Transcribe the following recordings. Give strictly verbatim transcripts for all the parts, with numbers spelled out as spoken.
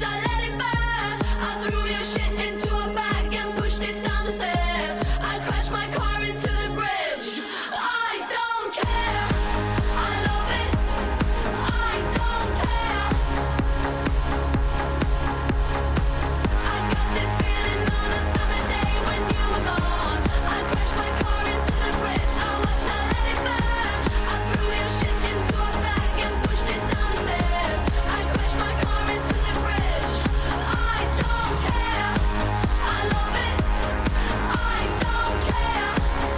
watched, I let it burn. I threw your shit into a bag and pushed it down the stairs. I crashed my car into the bridge. I don't care. I love it. I don't care. I got this feeling on a summer day when you were gone. I crashed my car into the bridge. I watched, I let it burn. I threw your shit into a bag and pushed it down the stairs. I crashed my car into the bridge. I don't care. I love it. I don't care.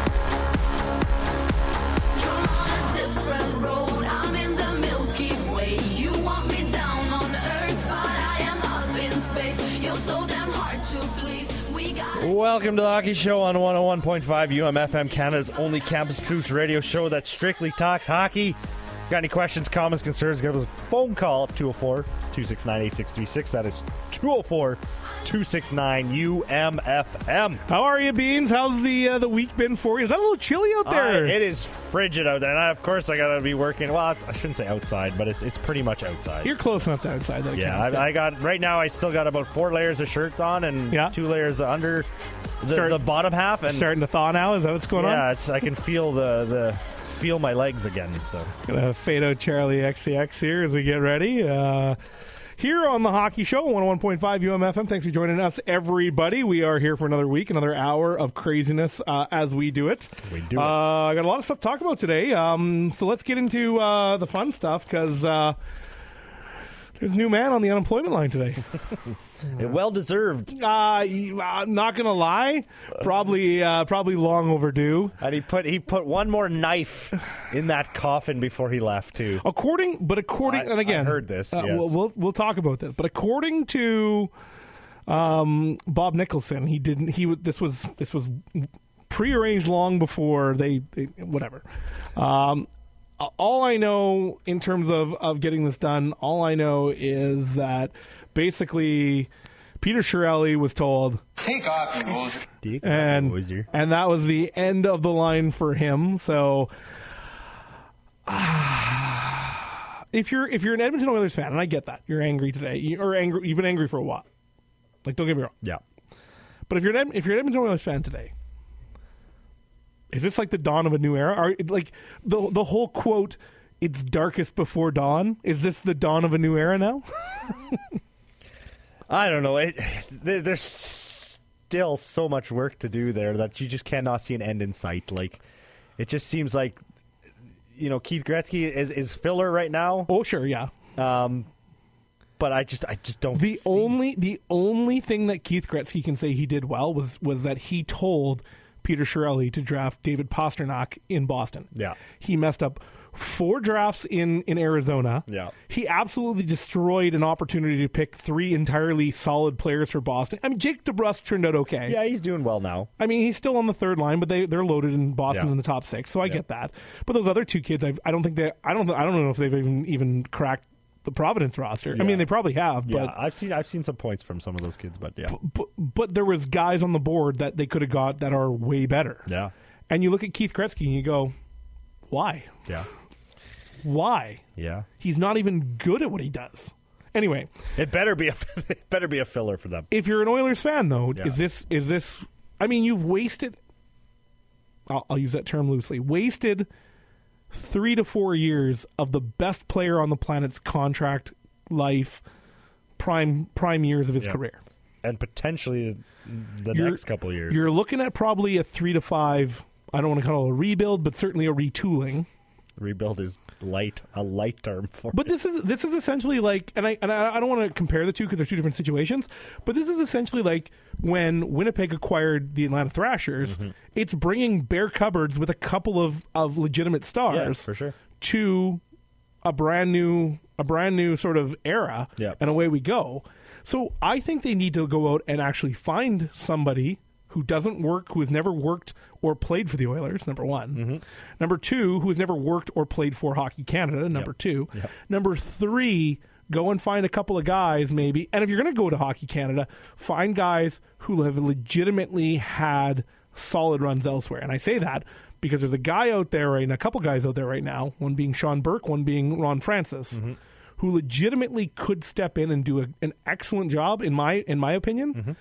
You're on a different road. I'm in the Milky Way. You want me down on Earth, but I am up in space. You're so damn hard to please. We got Welcome to the Hockey Show on one oh one point five U M F M, Canada's only campus-produced radio show that strictly talks hockey. Got any questions, comments, concerns, give us a phone call, two oh four, two six nine, eight six three six. That is two oh four, two six nine, U M F M. How are you, Beans? How's the uh, the week been for you? Is that a little chilly out there? Uh, it is frigid out there, and I, of course I got to be working. Well, it's, I shouldn't say outside, but it's it's pretty much outside. You're close enough to outside, though. Yeah, I, I got right now. I still got about four layers of shirt on and Yeah. two layers under the, Start- the bottom half, and starting to thaw now. Is that what's going yeah, on? it's I can feel the the feel my legs again. So Gonna fade out Charlie X C X here as we get ready. Uh, here on the Hockey Show, one oh one point five U M F M. Thanks for joining us, everybody. We are here for another week, another hour of craziness uh, as we do it. We do it. Uh, I got a lot of stuff to talk about today. Um, so let's get into uh, the fun stuff because uh, there's a new man on the unemployment line today. well deserved. Uh, I'm not gonna lie, probably uh, probably long overdue. And he put he put one more knife in that coffin before he left too. According, but according, I- and again, I heard this, uh, yes. we'll, we'll we'll talk about this. But according to um, Bob Nicholson, he didn't. He w- this was this was prearranged long before they, they whatever. Um, all I know in terms of of getting this done, all I know is that basically Peter Chiarelli was told, Take off, you loser. and and that was the end of the line for him. So, uh, if you're if you're an Edmonton Oilers fan, and I get that you're angry today, you, or angry, you've been angry for a while. Like, don't get me wrong. Yeah. But if you're an, Ed- if you're an Edmonton Oilers fan today, is this like the dawn of a new era? Are like the the whole quote, "It's darkest before dawn." Is this the dawn of a new era now? I don't know. It, there- there's still so much work to do there that you just cannot see an end in sight. Like, it just seems like, you know, Keith Gretzky is, is filler right now. Oh, sure, yeah. Um, but I just I just don't. The see. only the only thing that Keith Gretzky can say he did well was was that he told Peter Chiarelli to draft David Pastrnak in Boston. Yeah. He messed up four drafts in, in Arizona. Yeah. He absolutely destroyed an opportunity to pick three entirely solid players for Boston. I mean, Jake DeBrusk turned out okay. Yeah, he's doing well now. I mean, he's still on the third line, but they they're loaded in Boston Yeah. in the top six, so I Yeah. get that. But those other two kids, I I don't think they I don't I don't know if they've even even cracked the Providence roster. I Yeah. mean, they probably have, Yeah, but I've seen I've seen some points from some of those kids, but yeah, but, but there was guys on the board that they could have got that are way better. yeah, And you look at Keith Gretzky and you go, why? yeah, Why? yeah. He's not even good at what he does. Anyway, It better be a it better be a filler for them. if you're an Oilers fan, though, Yeah. is this is this? I mean, you've wasted. I'll, I'll use that term loosely. Wasted three to four years of the best player on the planet's contract life, prime prime years of his Yeah. career. And potentially the You're- next couple of years. You're looking at probably a three to five. I don't want to call it a rebuild, but certainly a retooling. Rebuild is light, a light term for But it. this is this is essentially like, and I and I, I don't want to compare the two because they're two different situations. But this is essentially like when Winnipeg acquired the Atlanta Thrashers. Mm-hmm. It's bringing bare cupboards with a couple of, of legitimate stars Yeah, for sure. to a brand new a brand new sort of era, Yeah. and away we go. So I think they need to go out and actually find somebody who doesn't work, who has never worked or played for the Oilers, number one. Mm-hmm. Number two, who has never worked or played for Hockey Canada, number Yep. two. Yep. Number three, go and find a couple of guys maybe. And if you're going to go to Hockey Canada, find guys who have legitimately had solid runs elsewhere. And I say that because there's a guy out there right now, a couple guys out there right now, one being Sean Burke, one being Ron Francis, Mm-hmm. who legitimately could step in and do a, an excellent job, in my in my opinion. Mm-hmm.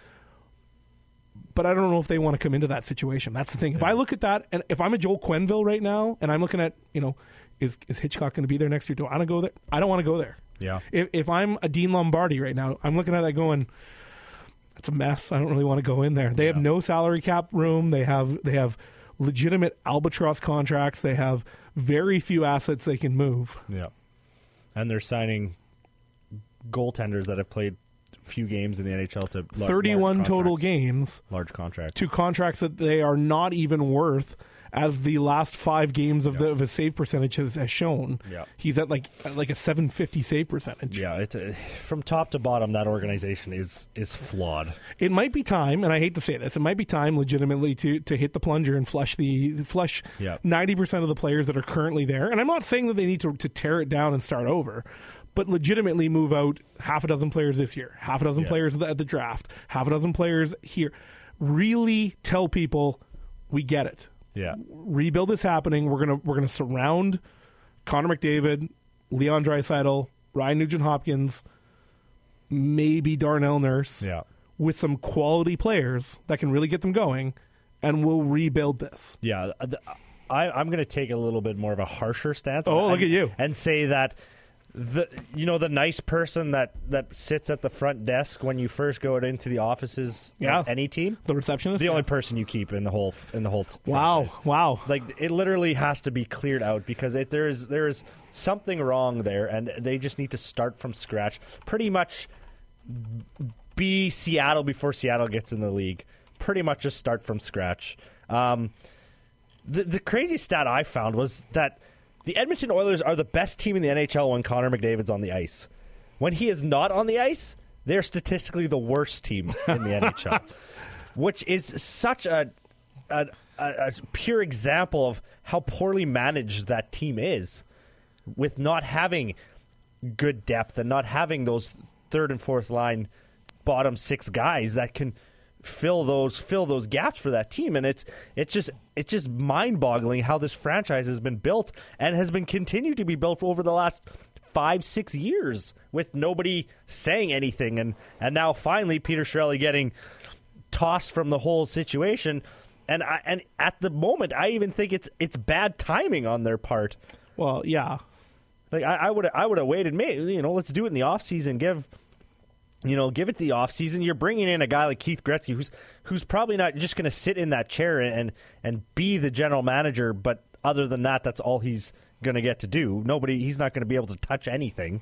But I don't know if they want to come into that situation. That's the thing. If I look at that, and if I'm a Joel Quenneville right now, and I'm looking at, you know, is is Hitchcock going to be there next year? Do I want to go there? I don't want to go there. Yeah. If, if I'm a Dean Lombardi right now, I'm looking at that going, it's a mess. I don't really want to go in there. They have Yeah. no salary cap room. They have they have legitimate albatross contracts. They have very few assets they can move. Yeah. And they're signing goaltenders that have played few games in the N H L to lar- thirty-one large total contracts. games Large contract. to contracts that they are not even worth as the last five games of the of his save percentage has, has shown. Yeah. He's at like at like a seven fifty save percentage. Yeah, it's a, from top to bottom, that organization is is flawed. It might be time, and I hate to say this, it might be time legitimately to, to hit the plunger and flush the flush Yeah. ninety percent of the players that are currently there. And I'm not saying that they need to, to tear it down and start over, but legitimately move out half a dozen players this year, half a dozen Yeah. players at the, at the draft, half a dozen players here. Really tell people we get it. Yeah. Rebuild is happening. We're gonna we're gonna surround Connor McDavid, Leon Draisaitl, Ryan Nugent-Hopkins, maybe Darnell Nurse, Yeah. with some quality players that can really get them going, and we'll rebuild this. Yeah. th- I, I'm going to take a little bit more of a harsher stance. Oh, look and- at you. And say that the you know the nice person that, that sits at the front desk when you first go into the offices Yeah. of any team, The receptionist. the only person you keep in the whole in the whole wow, franchise. wow. Like it literally has to be cleared out because it, there's there's something wrong there, and they just need to start from scratch. Pretty much be Seattle before Seattle gets in the league. Pretty much just start from scratch. Um, the the crazy stat I found was that the Edmonton Oilers are the best team in the N H L when Connor McDavid's on the ice. When he is not on the ice, they're statistically the worst team in the N H L, which is such a, a, a, a pure example of how poorly managed that team is, with not having good depth and not having those third and fourth line bottom six guys that can fill those fill those gaps for that team. And it's it's just it's just mind-boggling how this franchise has been built and has been continued to be built over the last five six years with nobody saying anything, and and now finally Peter Chiarelli getting tossed from the whole situation. And I, and at the moment I even think it's it's bad timing on their part. Well, yeah. Like I would I would have waited, maybe, you know, let's do it in the offseason, give You know, give it the offseason. You're bringing in a guy like Keith Gretzky, who's who's probably not just going to sit in that chair and and be the general manager. But other than that, that's all he's going to get to do. Nobody, he's not going to be able to touch anything.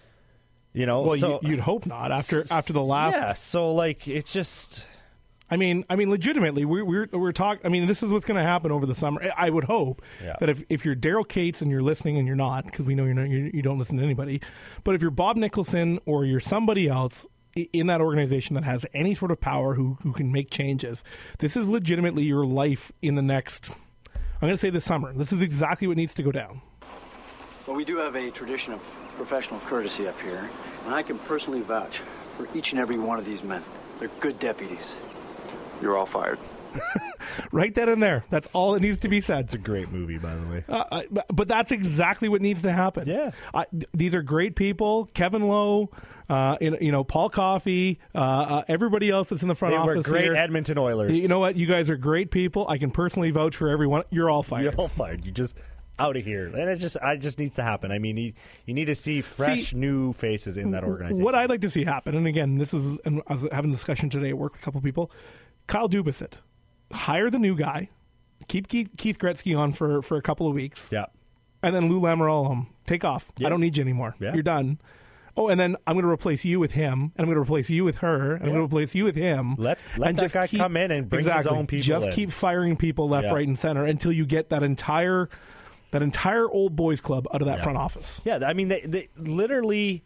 You know, Well, so, you, you'd hope not after after the last. Yeah, so like it's just. I mean, I mean, legitimately, we're we're, we're talking. I mean, this is what's going to happen over the summer. I would hope Yeah. that if, if you're Daryl Cates and you're listening, and you're not, because we know you're not, you, you don't listen to anybody. But if you're Bob Nicholson or you're somebody else i- in that organization that has any sort of power who who can make changes, this is legitimately your life in the next. I'm going to say this summer. This is exactly what needs to go down. Well, we do have a tradition of professional courtesy up here, and I can personally vouch for each and every one of these men. They're good deputies. You're all fired. Write that in there. That's all that needs to be said. It's a great movie, by the way. Uh, uh, but- but that's exactly what needs to happen. Yeah. I, th- these are great people. Kevin Lowe, uh, in, you know, Paul Coffey, uh, uh, everybody else that's in the front They were office great here. Edmonton Oilers. You know what? You guys are great people. I can personally vouch for everyone. You're all fired. You're all fired. You just out of here, and it just, I just needs to happen. I mean, you, you need to see fresh, See, new faces in that organization. What I'd like to see happen, and again, this is, and I was having a discussion today at work with a couple people. Kyle Dubasset, hire the new guy, keep Keith, Keith Gretzky on for, for a couple of weeks, Yeah, and then Lou Lamoriello, um, take off. Yeah. I don't need you anymore. Yeah. You're done. Oh, and then I'm going to replace you with him, and I'm going to replace you with her, and I'm going to replace you with him. Let- let and that just guy keep- come in and bring his exactly, own people Just in. keep firing people left, Yeah. right, and center until you get that entire that entire old boys club out of that Yeah. front office. yeah. I mean, they they literally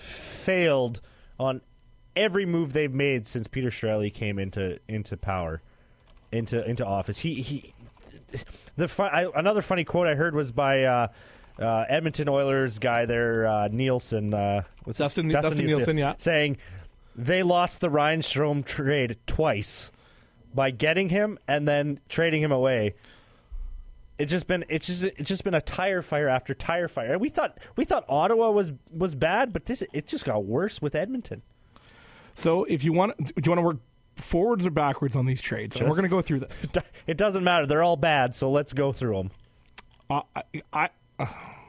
failed on every move they've made since Peter Chiarelli came into into power, into into office. He he. The fun, I, another funny quote I heard was by uh, uh, Edmonton Oilers guy there, uh, Nielsen. Uh, what's his- Dustin- Dustin Nielsen, yeah. saying they lost the Ryan Strome trade twice by getting him and then trading him away. it's just been it's just it's just been a tire fire after tire fire. And we thought we thought Ottawa was was bad, but this it just got worse with Edmonton. So if you want, do you want to work forwards or backwards on these trades? And we're going to go through this. It doesn't matter; they're all bad. So let's go through them. Uh, I, I, uh,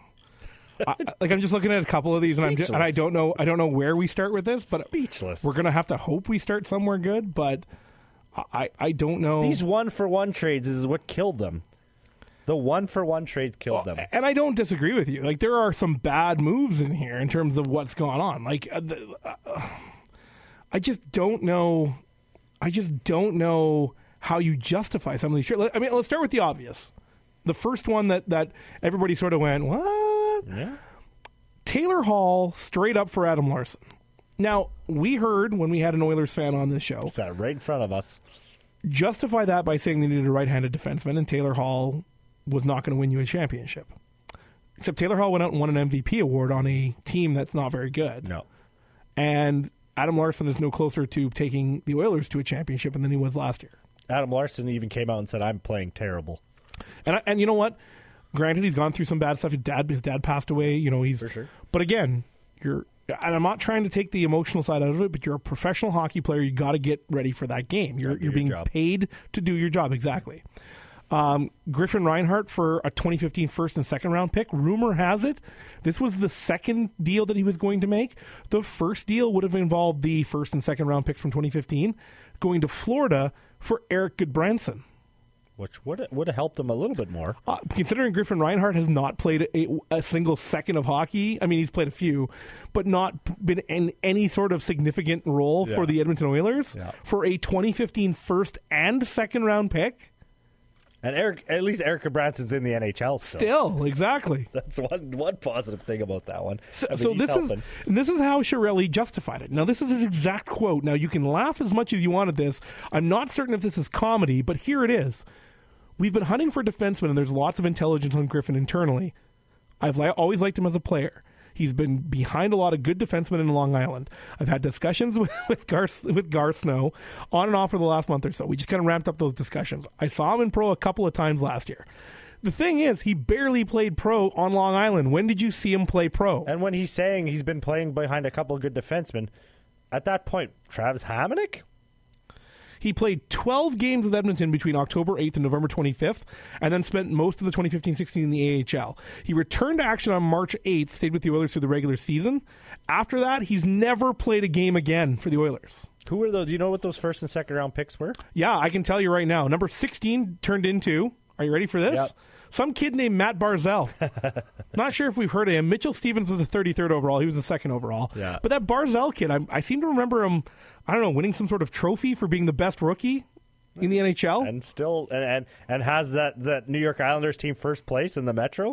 I, like I'm just looking at a couple of these, and I'm just, and I don't know I don't know where we start with this, but Speechless. We're going to have to hope we start somewhere good, but I I don't know. These one for one trades is what killed them. The one for one trades killed Well, them. and I don't disagree with you. Like there are some bad moves in here in terms of what's going on. Like uh, the, uh, I just don't know. I just don't know how you justify some of these trades. I mean, let's start with the obvious. The first one that, that everybody sort of went, what? Yeah. Taylor Hall straight up for Adam Larson. Now, we heard when we had an Oilers fan on this show, Sat right in front of us. justify that by saying they needed a right-handed defenseman, and Taylor Hall was not going to win you a championship. Except Taylor Hall went out and won an M V P award on a team that's not very good. No. And Adam Larson is no closer to taking the Oilers to a championship than he was last year. Adam Larson even came out and said, "I'm playing terrible." And I, and you know what? Granted, he's gone through some bad stuff. His dad, his dad passed away. You know, he's. For sure. But again, you're. And I'm not trying to take the emotional side out of it, but you're a professional hockey player. You got to get ready for that game. You're do you're your being job. paid to do your job. Exactly. Um, Griffin Reinhart for a twenty fifteen first and second round pick. Rumor has it this was the second deal that he was going to make. The first deal would have involved the first and second round picks from twenty fifteen going to Florida for Eric Goodbranson. Which would would have helped him a little bit more. Uh, considering Griffin Reinhart has not played a, a single second of hockey, I mean, he's played a few, but not been in any sort of significant role Yeah. for the Edmonton Oilers Yeah. for a twenty fifteen first and second round pick. And Eric, at least Eric Branson's in the N H L still. Still, exactly. That's one one positive thing about that one. So, I mean, so he's this helping. is this is how Chiarelli justified it. Now, this is his exact quote. Now, you can laugh as much as you want at this. I'm not certain if this is comedy, but here it is. We've been hunting for defensemen, and there's lots of intelligence on Griffin internally. I've li- always liked him as a player. He's been behind a lot of good defensemen in Long Island. I've had discussions with with Gar, with Gar Snow on and off for the last month or so. We just kind of ramped up those discussions. I saw him in pro a couple of times last year. The thing is, he barely played pro on Long Island. When did you see him play pro? And when he's saying he's been playing behind a couple of good defensemen, at that point, Travis Hamonic? He played twelve games with Edmonton between October eighth and November twenty-fifth, and then spent most of the twenty fifteen sixteen in the A H L. He returned to action on March eighth, stayed with the Oilers through the regular season. After that, he's never played a game again for the Oilers. Who were those? Do you know what those first and second round picks were? Yeah, I can tell you right now. Number sixteen turned into, are you ready for this? Yep. Some kid named Matt Barzell. Not sure if we've heard of him. Mitchell Stevens was the thirty-third overall. He was the second overall. Yeah. But that Barzell kid, I, I seem to remember him, I don't know, winning some sort of trophy for being the best rookie in the N H L. And still, and and, and has that, that New York Islanders team first place in the Metro?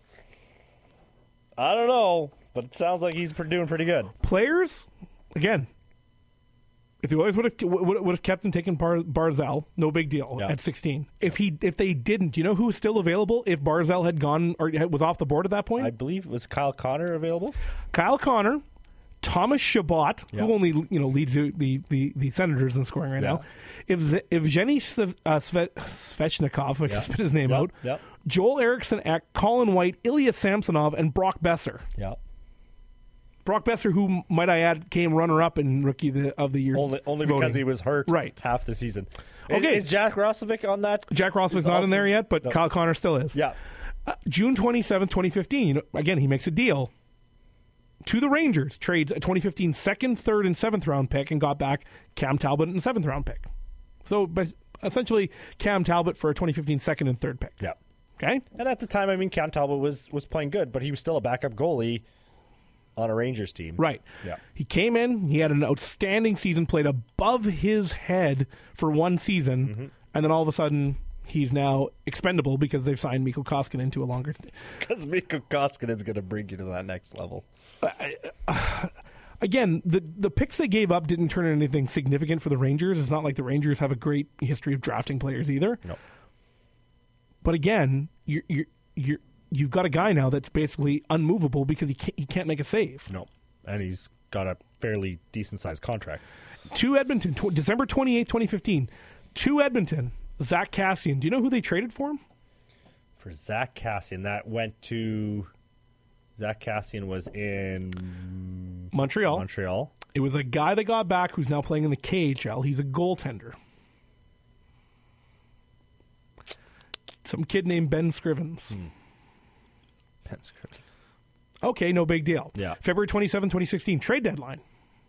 I don't know, but it sounds like he's doing pretty good. Players, again, if the Oilers would have would, would have kept and taken Bar, Barzell, no big deal Yeah. at sixteen. If he if they didn't, you know who was still available if Barzell had gone or was off the board at that point? I believe was Kyle Connor available. Kyle Connor, Thomas Chabot, Yeah. who only you know leads the the, the, the Senators in scoring right Yeah. now. If Z- if Evgeny Sve- uh, Sve- Svechnikov, if I can Yeah. spit his name Yep, out, yep. Joel Eriksson Ek, Colin White, Ilya Samsonov, and Brock Besser. Yeah. Brock Besser, who might I add, came runner-up in Rookie the, of the Year. Only only voting. because he was hurt Right. half the season. Okay. Is, is Jack Roslovic on that? Jack Rossman's He's not in also- there yet, but No. Kyle Connor still is. Yeah. Uh, June twenty-seventh, twenty fifteen, you know, again, he makes a deal to the Rangers, trades a twenty fifteen second, third, and seventh round pick, and got back Cam Talbot and seventh round pick. So but essentially, Cam Talbot for a twenty fifteen second and third pick. Yeah. Okay? And at the time, I mean, Cam Talbot was, was playing good, but he was still a backup goalie on a Rangers team. Right. Yeah. He came in, he had an outstanding season, played above his head for one season, Mm-hmm. and then all of a sudden, he's now expendable because they've signed Mikko Koskinen to a longer. Because Mikko Koskinen's going to bring you to that next level. Again, the the picks they gave up didn't turn into anything significant for the Rangers. It's not like the Rangers have a great history of drafting players either. No. But again, you're you're you're you've got a guy now that's basically unmovable because he can't, he can't make a save. No. And he's got a fairly decent-sized contract. To Edmonton, tw- December twenty-eighth, twenty fifteen. To Edmonton, Zach Cassian. Do you know who they traded for him? For Zach Cassian, that went to... Zach Cassian was in... Montreal. Montreal. It was a guy that got back who's now playing in the K H L. He's a goaltender. Some kid named Ben Scrivens. Hmm. Ben Scrivens. Okay, no big deal. Yeah. February twenty-seventh, twenty sixteen, trade deadline.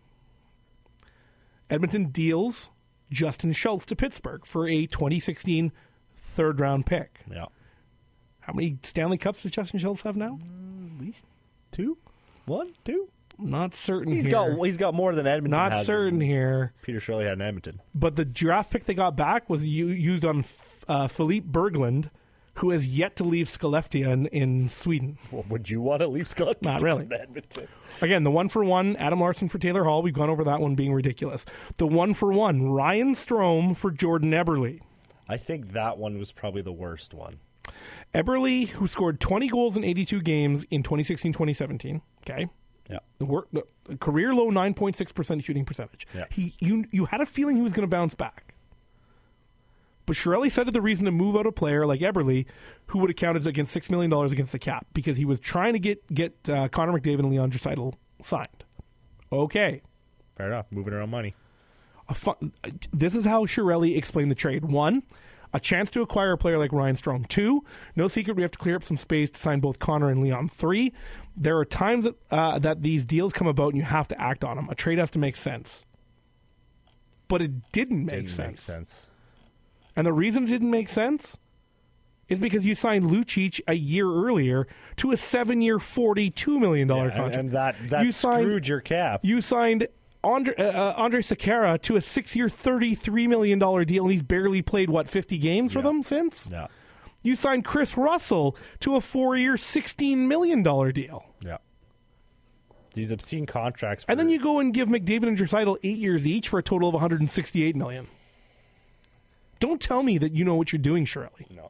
Edmonton deals Justin Schultz to Pittsburgh for a twenty sixteen third-round pick. Yeah. How many Stanley Cups does Justin Schultz have now? At least two? One? Two? Not certain He's here. got he's got more than Edmonton Not has. certain here. Peter Shirley had in Edmonton. But the draft pick they got back was u- used on uh, Philippe Berglund, who has yet to leave Skellefteå in, in Sweden. Well, would you want to leave Scott? Not really. Edmonton. Again, the one for one, Adam Larson for Taylor Hall. We've gone over that one being ridiculous. The one for one, Ryan Strome for Jordan Eberle. I think that one was probably the worst one. Eberle, who scored twenty goals in eighty-two games in twenty sixteen twenty seventeen. Okay. Yeah. The work, the career low nine point six percent shooting percentage. Yeah. He, you, you had a feeling he was going to bounce back. But Chiarelli cited the reason to move out a player like Eberle, who would have counted against six million dollars against the cap, because he was trying to get, get uh, Connor McDavid and Leon Draisaitl signed. Okay. Fair enough. Moving around money. A fun, this is how Chiarelli explained the trade. One, a chance to acquire a player like Ryan Strome. Two, no secret we have to clear up some space to sign both Connor and Leon. Three, there are times that, uh, that these deals come about and you have to act on them. A trade has to make sense. But it didn't make Didn't sense. make sense. And the reason it didn't make sense is because you signed Lucic a year earlier to a seven-year, forty-two million dollars Yeah, and, contract. and that, that you signed, screwed your cap. You signed Andre, uh, Andre Sakara to a six-year, thirty-three million dollars deal, and he's barely played, what, fifty games for Yeah. them since? Yeah. You signed Chris Russell to a four-year, sixteen million dollars deal. Yeah. These obscene contracts. And for- then you go and give McDavid and Draisaitl eight years each for a total of one hundred sixty-eight million dollars. Don't tell me that you know what you're doing, Shirley. No.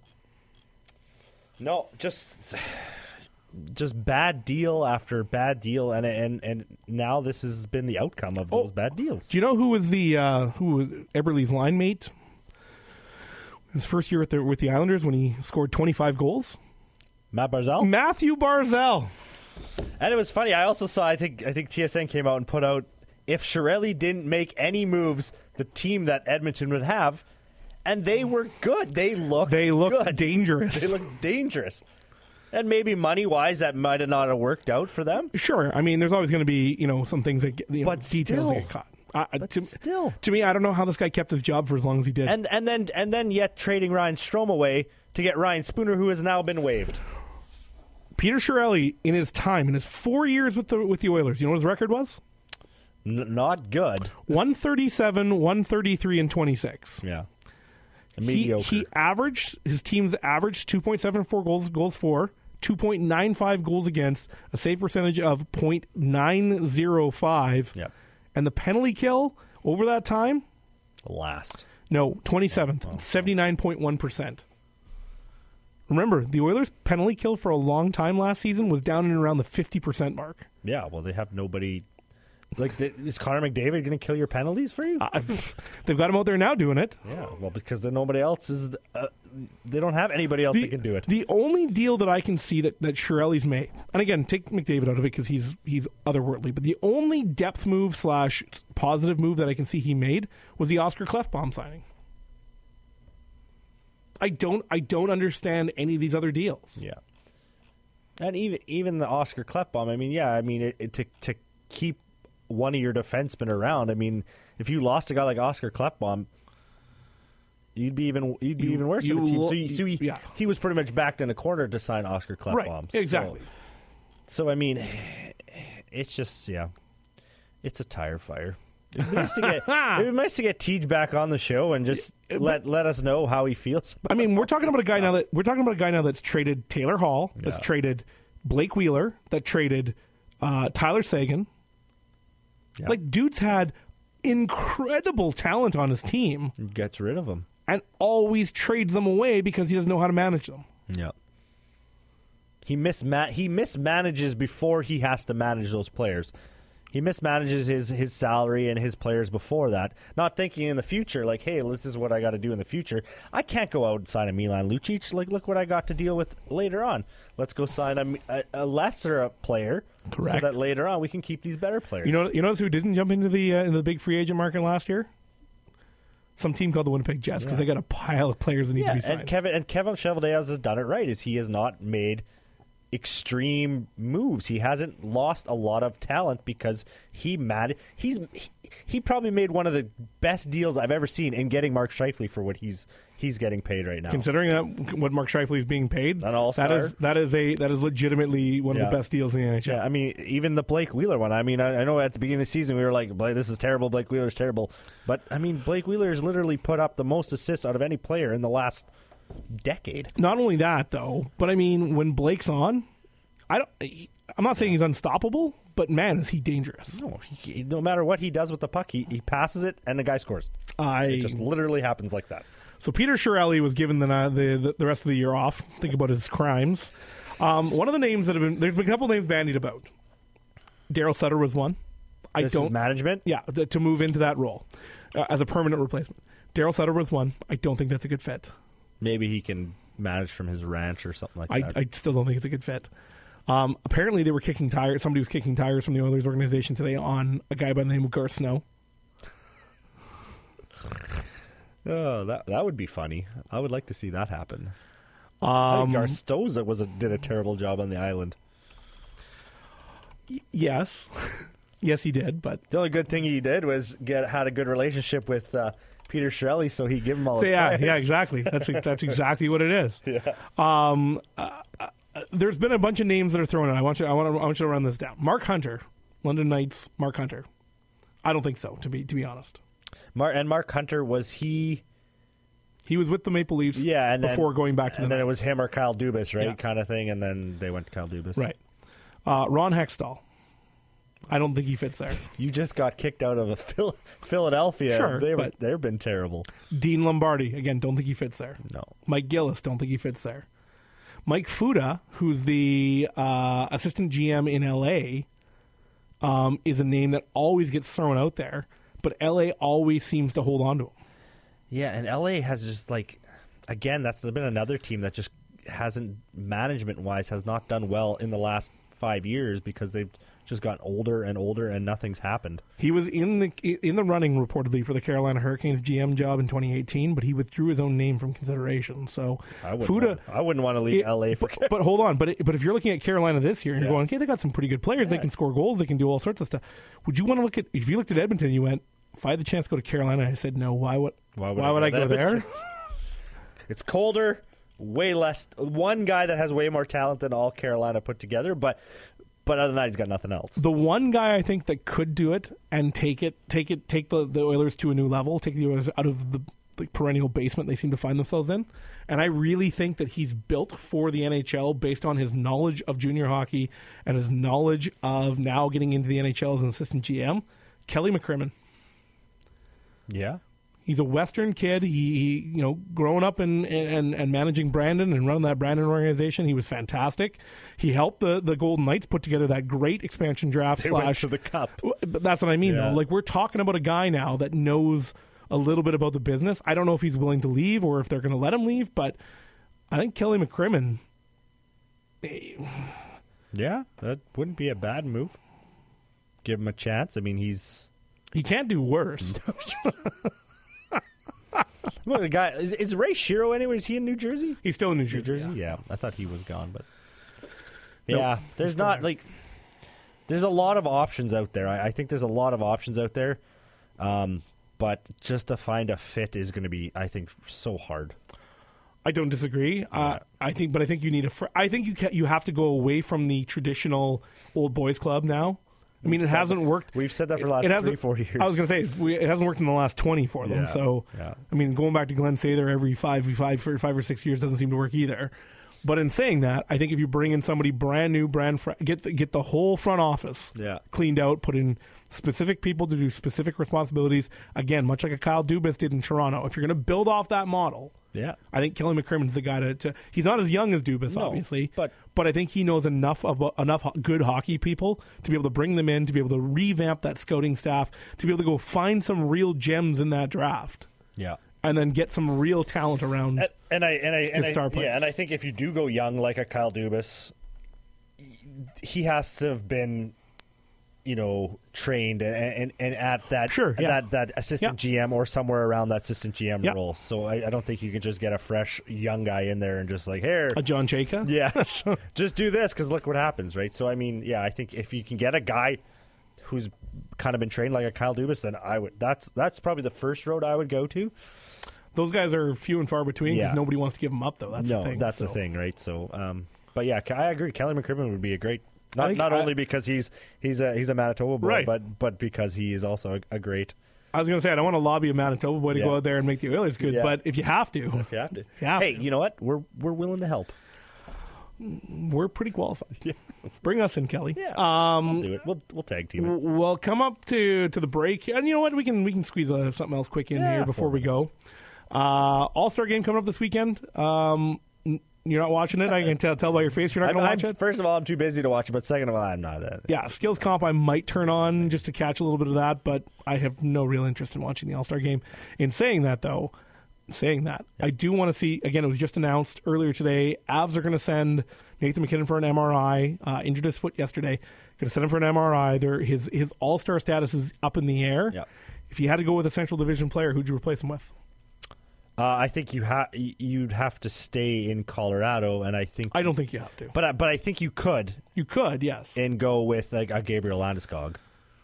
No, just just bad deal after bad deal, and and and now this has been the outcome of Oh. those bad deals. Do you know who was the uh, who was Eberle's line mate? His first year with the with the Islanders when he scored twenty-five goals. Matt Barzal. Matthew Barzal. And it was funny. I also saw. I think. I think T S N came out and put out if Chiarelli didn't make any moves, the team that Edmonton would have, and they were good. They looked. They looked good. dangerous. They looked dangerous. And maybe money wise, that might have not have worked out for them. Sure. I mean, there's always going to be you know some things that get, you know, But details still. that get caught. Uh, But to, still. to me, I don't know how this guy kept his job for as long as he did. And and then and then yet trading Ryan Strome away to get Ryan Spooner, who has now been waived. Peter Chiarelli, in his time, in his four years with the with the Oilers, you know what his record was? N- not good. one thirty-seven, one thirty-three, and twenty-six. Yeah. He, Mediocre. he averaged, his team's averaged two point seven four goals, goals for, two point nine five goals against, a save percentage of point nine oh five. Yep. And the penalty kill over that time? Last. No, twenty-seventh, seventy-nine point one percent. Remember, the Oilers' penalty kill for a long time last season was down and around the fifty percent mark. Yeah, well, they have nobody. Like, the, is Connor McDavid going to kill your penalties for you? Uh, they've got him out there now doing it. yeah, well, because then nobody else is. Uh, they don't have anybody else The, that can do it. the only deal that I can see that, that Chiarelli's made, and again, take McDavid out of it because he's he's otherworldly, but the only depth move slash positive move that I can see he made was the Oscar Klefbom signing. I don't I don't understand any of these other deals. Yeah. And even even the Oscar Klefbom, I mean, yeah, I mean, it, it, to to keep one of your defensemen around, I mean, if you lost a guy like Oscar Klefbom, you'd be even you'd be You- even worse you of a team. lo- So, you, so he, yeah. he was pretty much backed in a corner to sign Oscar Klefbom. Right, exactly. So, so I mean, it's just yeah, it's a tire fire. It'd be nice to get it'd be nice to get Tej back on the show and just let let us know how he feels. I mean, we're talking about a guy now that we're talking about a guy now that's traded Taylor Hall, that's Yeah. traded Blake Wheeler, that traded uh, Tyler Sagan. Yeah. Like, dude's had incredible talent on his team Gets rid of him. and always trades them away because he doesn't know how to manage them. Yeah. He misma- he mismanages before he has to manage those players. He mismanages his, his salary and his players before that, not thinking in the future, like, hey, this is what I got to do in the future. I can't go out and sign a Milan Lucic. Like, look what I got to deal with later on. Let's go sign a, a, a lesser player, Correct. so that later on we can keep these better players. You know, you notice who didn't jump into the uh, into the big free agent market last year? Some team called the Winnipeg Jets because Yeah. they got a pile of players that need yeah, to be signed. and Kevin and Kevin Cheveldayoff has done it right. Is he has not made extreme moves. He hasn't lost a lot of talent because he mad. He's he, he probably made one of the best deals I've ever seen in getting Mark Scheifele for what he's he's getting paid right now. Considering that what Mark Scheifele is being paid, An all-star. that is that is a that is legitimately one Yeah. of the best deals in the N H L. Yeah, I mean, even the Blake Wheeler one. I mean, I, I know at the beginning of the season we were like, "Blake, this is terrible. Blake Wheeler's terrible." But I mean, Blake Wheeler has literally put up the most assists out of any player in the last decade. Not only that, though, but I mean, when Blake's on, I don't. I'm not saying he's unstoppable, but man, is he dangerous! No, he, no matter what he does with the puck, he, he passes it and the guy scores. I It just literally happens like that. So Peter Chiarelli was given the, the the rest of the year off. Think about his crimes. Um, one of the names that have been there's been a couple names bandied about. Daryl Sutter was one. I This don't. is management. Yeah, th- to move into that role uh, as a permanent replacement. Daryl Sutter was one. I don't think that's a good fit. Maybe he can manage from his ranch or something like I, that. I still don't think it's a good fit. Um, apparently, they were kicking tires. Somebody was kicking tires from the Oilers organization today on a guy by the name of Garth Snow. Oh, that that would be funny. I would like to see that happen. I Um, think Garstoza was a, did a terrible job on the island. yes, yes, he did. But The only good thing he did was get had a good relationship with uh, Peter Chiarelli, so he gave him all so his yeah, players. yeah, exactly. That's that's exactly what it is. Yeah. Um, uh, uh, there's been a bunch of names that are thrown in. I want you. I want to. I want you to run this down. Mark Hunter, London Knights. Mark Hunter. I don't think so. To be to be honest, Mar- and Mark Hunter, was he? he was with the Maple Leafs. Yeah, and before then, going back to the and then it Knights. was him or Kyle Dubas, right, Yeah. kind of thing, and then they went to Kyle Dubas. right. Uh, Ron Hextall. I don't think he fits there. You just got kicked out of a Phil- Philadelphia. Sure, they were, but- they've been terrible. Dean Lombardi. Again, don't think he fits there. No. Mike Gillis, don't think he fits there. Mike Fuda, who's the uh, assistant G M in L A, um, is a name that always gets thrown out there, but L A always seems to hold on to him. Yeah, and L A has just like, again, that's been another team that just hasn't, management wise, has not done well in the last five years because they've just gotten older and older and nothing's happened. He was in the in the running reportedly for the Carolina Hurricanes G M job in twenty eighteen, but he withdrew his own name from consideration. So I wouldn't, Fuda, want, I wouldn't want to leave it- L A for. but, but hold on, but it, but if you're looking at Carolina this year and you're Yeah. going, okay, they got some pretty good players, they Yeah. can score goals, they can do all sorts of stuff. Would you want to look at if you looked at Edmonton, and you went, if I had the chance to go to Carolina, I said no. Why would Why why would would, I I go go there? there? It's colder, way less. One guy that has way more talent than all Carolina put together, but but other than that, he's got nothing else. The one guy I think that could do it and take it, take it, take the, the Oilers to a new level, take the Oilers out of the like, perennial basement they seem to find themselves in, and I really think that he's built for the N H L based on his knowledge of junior hockey and his knowledge of now getting into the N H L as an assistant G M. Kelly McCrimmon. Yeah. He's a Western kid. He, he you know, growing up and, and and managing Brandon and running that Brandon organization, he was fantastic. He helped the, the Golden Knights put together that great expansion draft They went slash to the Cup. But that's what I mean, Yeah. though. Like, we're talking about a guy now that knows a little bit about the business. I don't know if he's willing to leave or if they're going to let him leave, but I think Kelly McCrimmon. Yeah, that wouldn't be a bad move. Give him a chance. I mean, he's He can't do worse. well, the guy is, is Ray Shero anyway? Is he in New Jersey? He's still in New Jersey. New Jersey? yeah. Yeah, I thought he was gone, but Nope, yeah, he's there's still not there. like there's a lot of options out there. I, I think there's a lot of options out there, um, but just to find a fit is going to be, I think, so hard. I don't disagree. Uh, I think, but I think you need a. Fr- I think you ca- you have to go away from the traditional old boys club now. I mean, it said hasn't that- worked. we've said that for the last it hasn't- three, four years. I was going to say it's- we- it hasn't worked in the last twenty for them. Yeah, So, yeah. I mean, going back to Glenn Sather every five, five, five or six years doesn't seem to work either. But in saying that, I think if you bring in somebody brand new, brand fr- get the, get the whole front office Yeah. cleaned out, put in specific people to do specific responsibilities. Again, much like a Kyle Dubas did in Toronto. If you're going to build off that model, Yeah. I think Kelly McCrimmon's the guy to, to. He's not as young as Dubas, No, obviously, but- but I think he knows enough of enough ho- good hockey people to be able to bring them in, to be able to revamp that scouting staff, to be able to go find some real gems in that draft, Yeah. and then get some real talent around. And, and I and I and His I, star yeah, players. and I think if you do go young like a Kyle Dubas, he has to have been, you know, trained and and, and at that Sure, yeah. that that assistant Yeah. G M or somewhere around that assistant G M Yeah. role. So I, I don't think you can just get a fresh young guy in there and just like here. a John Chayka. Yeah, just do this because look what happens, right? So I mean, yeah, I think if you can get a guy who's kind of been trained like a Kyle Dubas, then I would. That's that's probably the first road I would go to. Those guys are few and far between because Yeah. nobody wants to give them up, though. That's no, the thing. that's so. the thing, right? So, um, but yeah, I agree. Kelly McCrimmon would be a great. Not think not I- only because he's he's a he's a Manitoba boy, Right. but but because he is also a, a great. I was going to say I don't want to lobby a Manitoba boy to Yeah. go out there and make the Oilers good, Yeah. but if you have to, If you have to. You have hey, to. you know what? We're we're willing to help. we're pretty qualified. Bring us in, Kelly. Yeah, um, we'll do it. We'll we'll tag team it. We'll come up to, to the break, and you know what? We can we can squeeze uh, something else quick in Yeah, here before four we go. Uh, All Star game coming up this weekend. Um, n- you're not watching it. I can tell tell by your face you're not I'm, going to I'm, watch it. first of all, I'm too busy to watch it, but second of all, I'm not. Uh, Yeah, skills comp I might turn on just to catch a little bit of that, but I have no real interest in watching the All Star game. In saying that, though, saying that, I do want to see. Again, it was just announced earlier today. Avs are going to send Nathan McKinnon for an M R I. Uh, injured his foot yesterday. Going to send him for an M R I. There, his his All Star status is up in the air. Yeah. If you had to go with a Central Division player, who'd you replace him with? Uh, I think you ha- you'd have to stay in Colorado, and I think. I don't think you have to. But I, but I think you could You could, yes. and go with like a Gabriel Landeskog.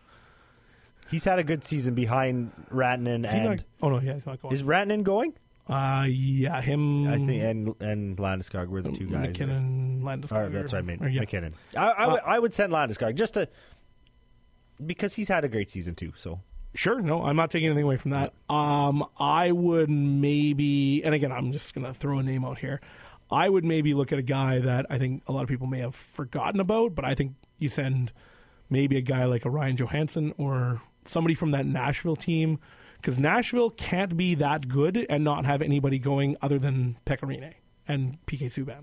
He's had a good season behind Rantanen Is he and not- oh no, yeah, he's not going. is Rantanen going? uh, yeah, him. I think and and Landeskog were the two guys. McKinnon, Landeskog. Or, that's what I mean. or, yeah. McKinnon. I, I, would, I would send Landeskog just to because he's had a great season too. So Sure, no, I'm not taking anything away from that. Um, I would maybe, and again, I'm just going to throw a name out here. I would maybe look at a guy that I think a lot of people may have forgotten about, but I think you send maybe a guy like a Ryan Johansson or somebody from that Nashville team, because Nashville can't be that good and not have anybody going other than Pecorine and P K Subban.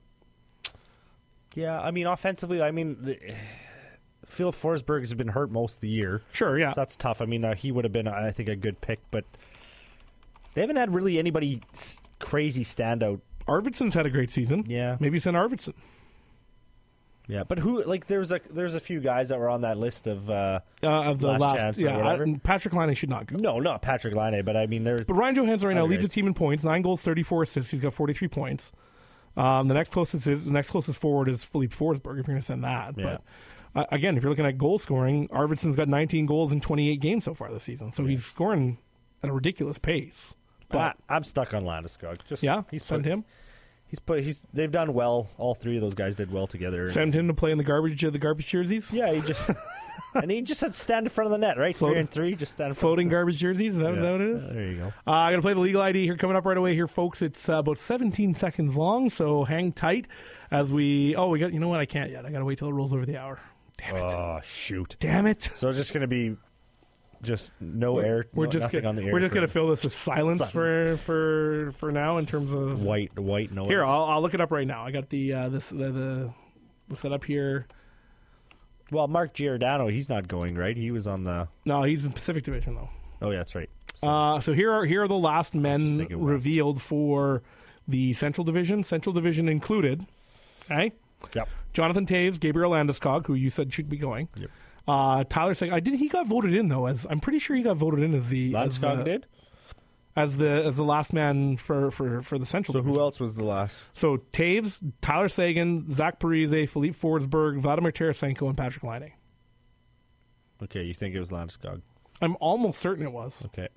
yeah, I mean offensively, I mean. The, Philip Forsberg has been hurt most of the year. Sure, yeah. So that's tough. I mean, uh, he would have been, I think, a good pick, but they haven't had really anybody s- crazy standout. Arvidsson's had a great season. Yeah. Maybe send Arvidsson. Yeah, but who? Like, there's a there's a few guys that were on that list of. Uh, Uh, of the Last last, chance or yeah, whatever. I- Patrick Laine should not go. no, not Patrick Laine, but I mean, there's. But Ryan Johansson right now Other leads the guys. team in points, nine goals, thirty-four assists. He's got forty-three points. Um, the next closest is the next closest forward is Philippe Forsberg. If you're going to send that, Yeah. but uh, again, if you're looking at goal scoring, Arvidsson's got nineteen goals in twenty-eight games so far this season, so he's scoring at a ridiculous pace. But But I'm stuck on Landeskog. Just yeah, he's send put, him. He's put. He's. They've done well. All three of those guys did well together. Send him to play in the garbage the garbage jerseys. Yeah, he just. and he just had to stand in front of the net, right? Float- three and three, just stand in front. Floating garbage jerseys. Is that, is that what it is? Yeah, there you go. Uh, I'm going to play the legal I D here coming up right away here, folks. It's uh, about seventeen seconds long, so hang tight as we... Oh, we got... You know what? I can't yet. I got to wait till it rolls over the hour. Damn it. Oh shoot! Damn it. So it's just going to be just no air. We're no, just nothing gonna, on the air. we're just for going to fill this with silence Silence. for, for for now in terms of... white white noise. Here, I'll, I'll look it up right now. I got the uh, this the, the, the setup here. well, Mark Giordano, he's not going, right? He was on the. No, he's in Pacific Division, though. Oh yeah, that's right. So, Uh, so here are here are the last men thinking West. revealed for the Central Division. Central Division included, okay? yep. Jonathan Taves, Gabriel Landeskog, who you said should be going. Yep. Uh, Tyler Seguin. I did. He got voted in though. As I'm pretty sure he got voted in as the as Landeskog the, did. as the as the last man for for, for the Central. So Division. who else was the last? So Taves, Tyler Seguin, Zach Parise, Philippe Forsberg, Vladimir Tarasenko, and Patrick Laine. Okay, you think it was Landeskog? I'm almost certain it was. Okay.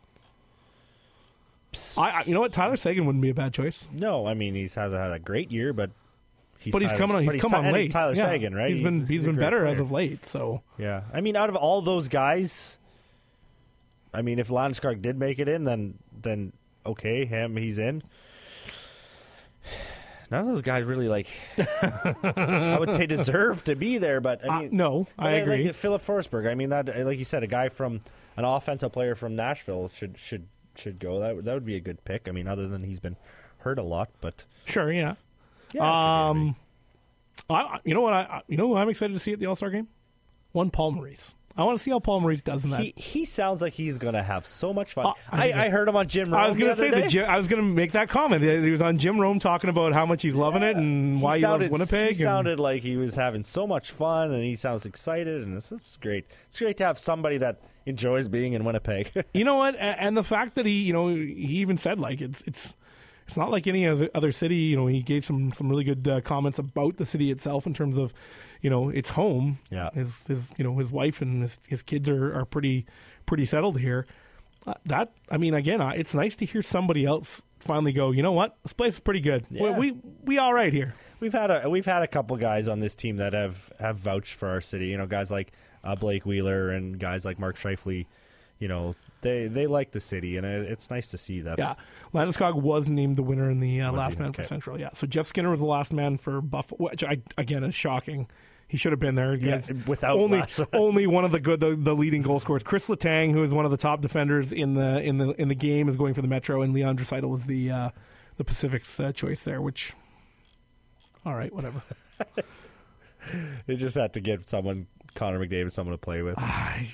I, I you know what? Tyler Seguin wouldn't be a bad choice. No, I mean he's has had a great year, but he's But he's Tyler- coming on. but He's come Ty- on and late. he's Tyler Yeah. Seguin, right? He's been he's a been great better as player. of late. So Yeah, I mean, out of all those guys, I mean, if Landeskog did make it in, then then okay, him, he's in. None of those guys really like. I would say deserve to be there, but I Uh, mean, no, I like, agree. Like Philip Forsberg, I mean that, like you said, a guy from an offensive player from Nashville should should should go. That that would be a good pick. I mean, other than he's been hurt a lot, but Sure, yeah. yeah, it could be Um, I, you know what? I, I- you know who I'm excited to see at the All Star game? One Paul Maurice. I want to see how Paul Maurice does in that. He he sounds like he's gonna have so much fun. Uh, I, I heard him on Jim Rome. I was going to say the Jim, I was going to make that comment. He was on Jim Rome talking about how much he's loving it and why he, sounded, loves Winnipeg. He and- sounded like he was having so much fun, and he sounds excited, and this is great. It's great to have somebody that enjoys being in Winnipeg. You know what? A- And the fact that he, you know, he even said like it's it's it's not like any other other city. You know, he gave some some really good uh, comments about the city itself in terms of, you know, its home. Yeah. His his you know his wife and his, his kids are, are pretty pretty settled here. Uh, that I mean, again, uh, it's nice to hear somebody else finally go, you know what, this place is pretty good. Yeah. We, we we all right here. We've had a we've had a couple guys on this team that have, have vouched for our city. You know, guys like uh, Blake Wheeler and guys like Mark Scheifele. You know, they they like the city, and it, it's nice to see that. Yeah, Landeskog was named the winner in the uh, Was last he? man for Okay. Central. Yeah, so Jeff Skinner was the last man for Buffalo, which I, again is shocking. He should have been there. Yeah, because without only last- only one of the good the, the leading goal scorers. Chris Letang, who is one of the top defenders in the in the in the game, is going for the Metro, and Leon Draisaitl was the uh, the Pacific's uh, choice there. Which, all right, whatever. They just had to get someone, Connor McDavid, someone to play with.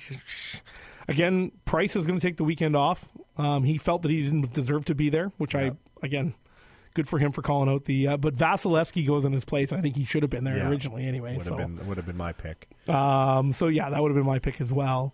Again, Price is going to take the weekend off. Um, he felt that he didn't deserve to be there, which Yeah. I, again, good for him for calling out the. Uh, but Vasilevsky goes in his place, and I think he should have been there Yeah. originally anyway. Would have So, been would have been my pick. um, so yeah, that would have been my pick as well.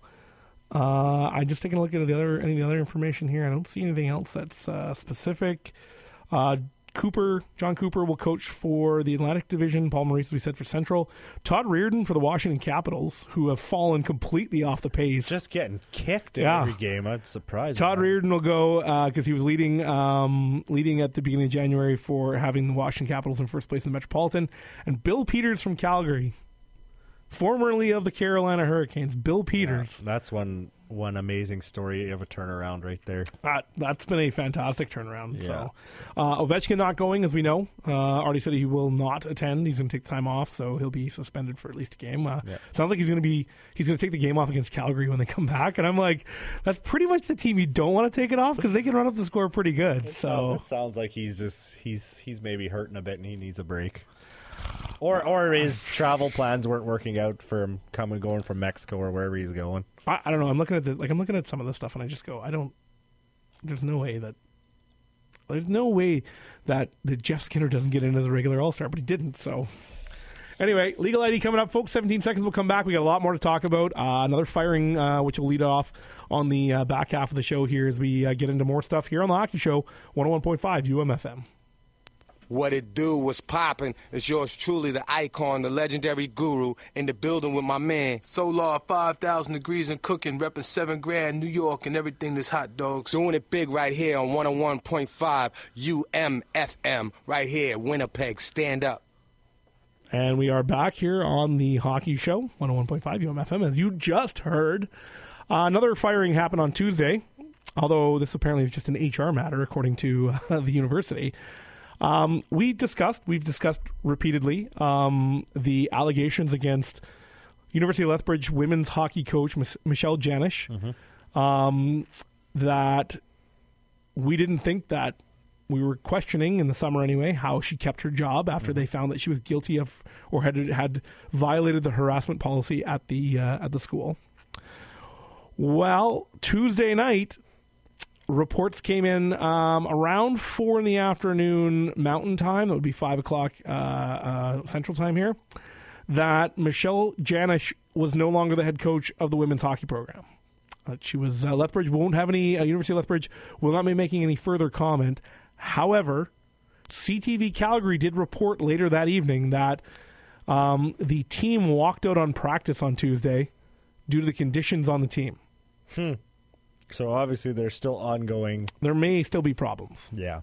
Uh, I'm just taking a look at the other any other information here. I don't see anything else that's uh, specific. Uh, Cooper, John Cooper will coach for the Atlantic Division. Paul Maurice, we said, for Central. Todd Reardon for the Washington Capitals, who have fallen completely off the pace. Just getting kicked in Yeah. every game. I'm surprised. Todd Reardon will go because he was leading um, leading at the beginning of January for having the Washington Capitals in first place in the Metropolitan. And Bill Peters from Calgary, formerly of the Carolina Hurricanes, Bill Peters. Yeah, that's one one amazing story of a turnaround right there. That, that's been a fantastic turnaround. Yeah. So uh, Ovechkin not going, as we know. Uh, already said he will not attend. He's going to take the time off, so he'll be suspended for at least a game. Uh, Yeah. Sounds like he's going to be he's going to take the game off against Calgary when they come back. And I'm like, that's pretty much the team you don't want to take it off because they can run up the score pretty good. So it sounds like he's just he's he's maybe hurting a bit and he needs a break. Or or his travel plans weren't working out for him coming going from Mexico or wherever he's going. I, I don't know. I'm looking at the, like I'm looking at some of this stuff, and I just go, I don't. There's no way that. There's no way that, that Jeff Skinner doesn't get into the regular All Star, but he didn't. So, anyway, legal I D coming up, folks. seventeen seconds. We'll come back. We got a lot more to talk about. Uh, another firing, uh, which will lead off on the uh, back half of the show here as we uh, get into more stuff here on the Hockey Show, one oh one point five U M F M. What it do was poppin'. It's yours truly, the icon, the legendary guru, in the building with my man. Solar, five thousand degrees and cooking, reppin' seven grand, New York, and everything that's hot dogs. Doing it big right here on one oh one point five U M F M. Right here, Winnipeg, stand up. And we are back here on the Hockey Show, one oh one point five U M F M, as you just heard. Uh, another firing happened on Tuesday, although this apparently is just an H R matter, according to uh, the university. Um, we discussed, we've discussed repeatedly, um, the allegations against University of Lethbridge women's hockey coach Mich- Michelle Janish, um, that we didn't think that we were questioning in the summer anyway how she kept her job after they found that she was guilty of or had had violated the harassment policy at the uh, at the school. Well, Tuesday night, reports came in um, around four in the afternoon Mountain Time. That would be five o'clock uh, uh, Central Time here. That Michelle Janish was no longer the head coach of the women's hockey program. Uh, she was uh, Lethbridge won't have any. Uh, University of Lethbridge will not be making any further comment. However, C T V Calgary did report later that evening that um, the team walked out on practice on Tuesday due to the conditions on the team. Hmm. So obviously there's still ongoing. There may still be problems. Yeah.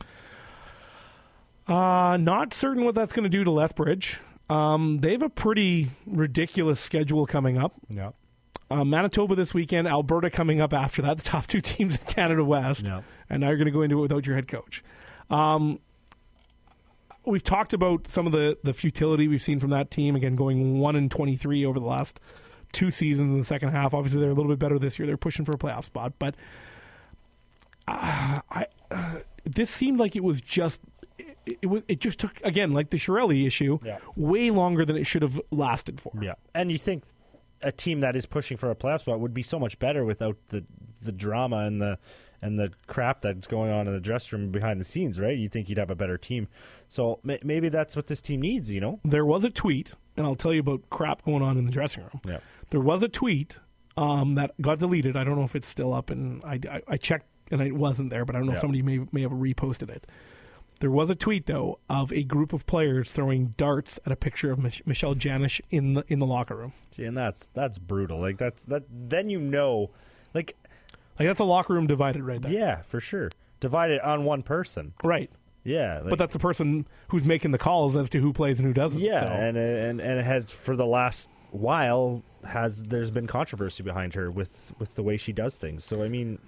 Uh, not certain what that's going to do to Lethbridge. Um, they have a pretty ridiculous schedule coming up. Yeah. Uh, Manitoba this weekend, Alberta coming up after that, the top two teams in Canada West. Yeah. And now you're going to go into it without your head coach. Um, we've talked about some of the, the futility we've seen from that team, again, going one and twenty-three over the last two seasons in the second half. Obviously, they're a little bit better this year. They're pushing for a playoff spot. But uh, I uh, this seemed like it was just it, it was it just took, again, like the Chiarelli issue, Yeah. way longer than it should have lasted for. Yeah, and you think a team that is pushing for a playoff spot would be so much better without the the drama and the and the crap that's going on in the dressing room behind the scenes, right? You think you'd have a better team. So may- maybe that's what this team needs, you know? There was a tweet, and I'll tell you about crap going on in the dressing room. Yeah. There was a tweet um, that got deleted. I don't know if it's still up, and I, I, I checked and it wasn't there, but I don't know Yeah. if somebody may may have reposted it. There was a tweet, though, of a group of players throwing darts at a picture of Mich- Michelle Janish in the in the locker room. See, and that's that's brutal. Like that's that. Then you know, like Like, that's a locker room divided right there. yeah, for sure, divided on one person. Right. Yeah, like, But that's the person who's making the calls as to who plays and who doesn't. yeah, so. and and and it has for the last while has there's been controversy behind her with with the way she does things. So I mean,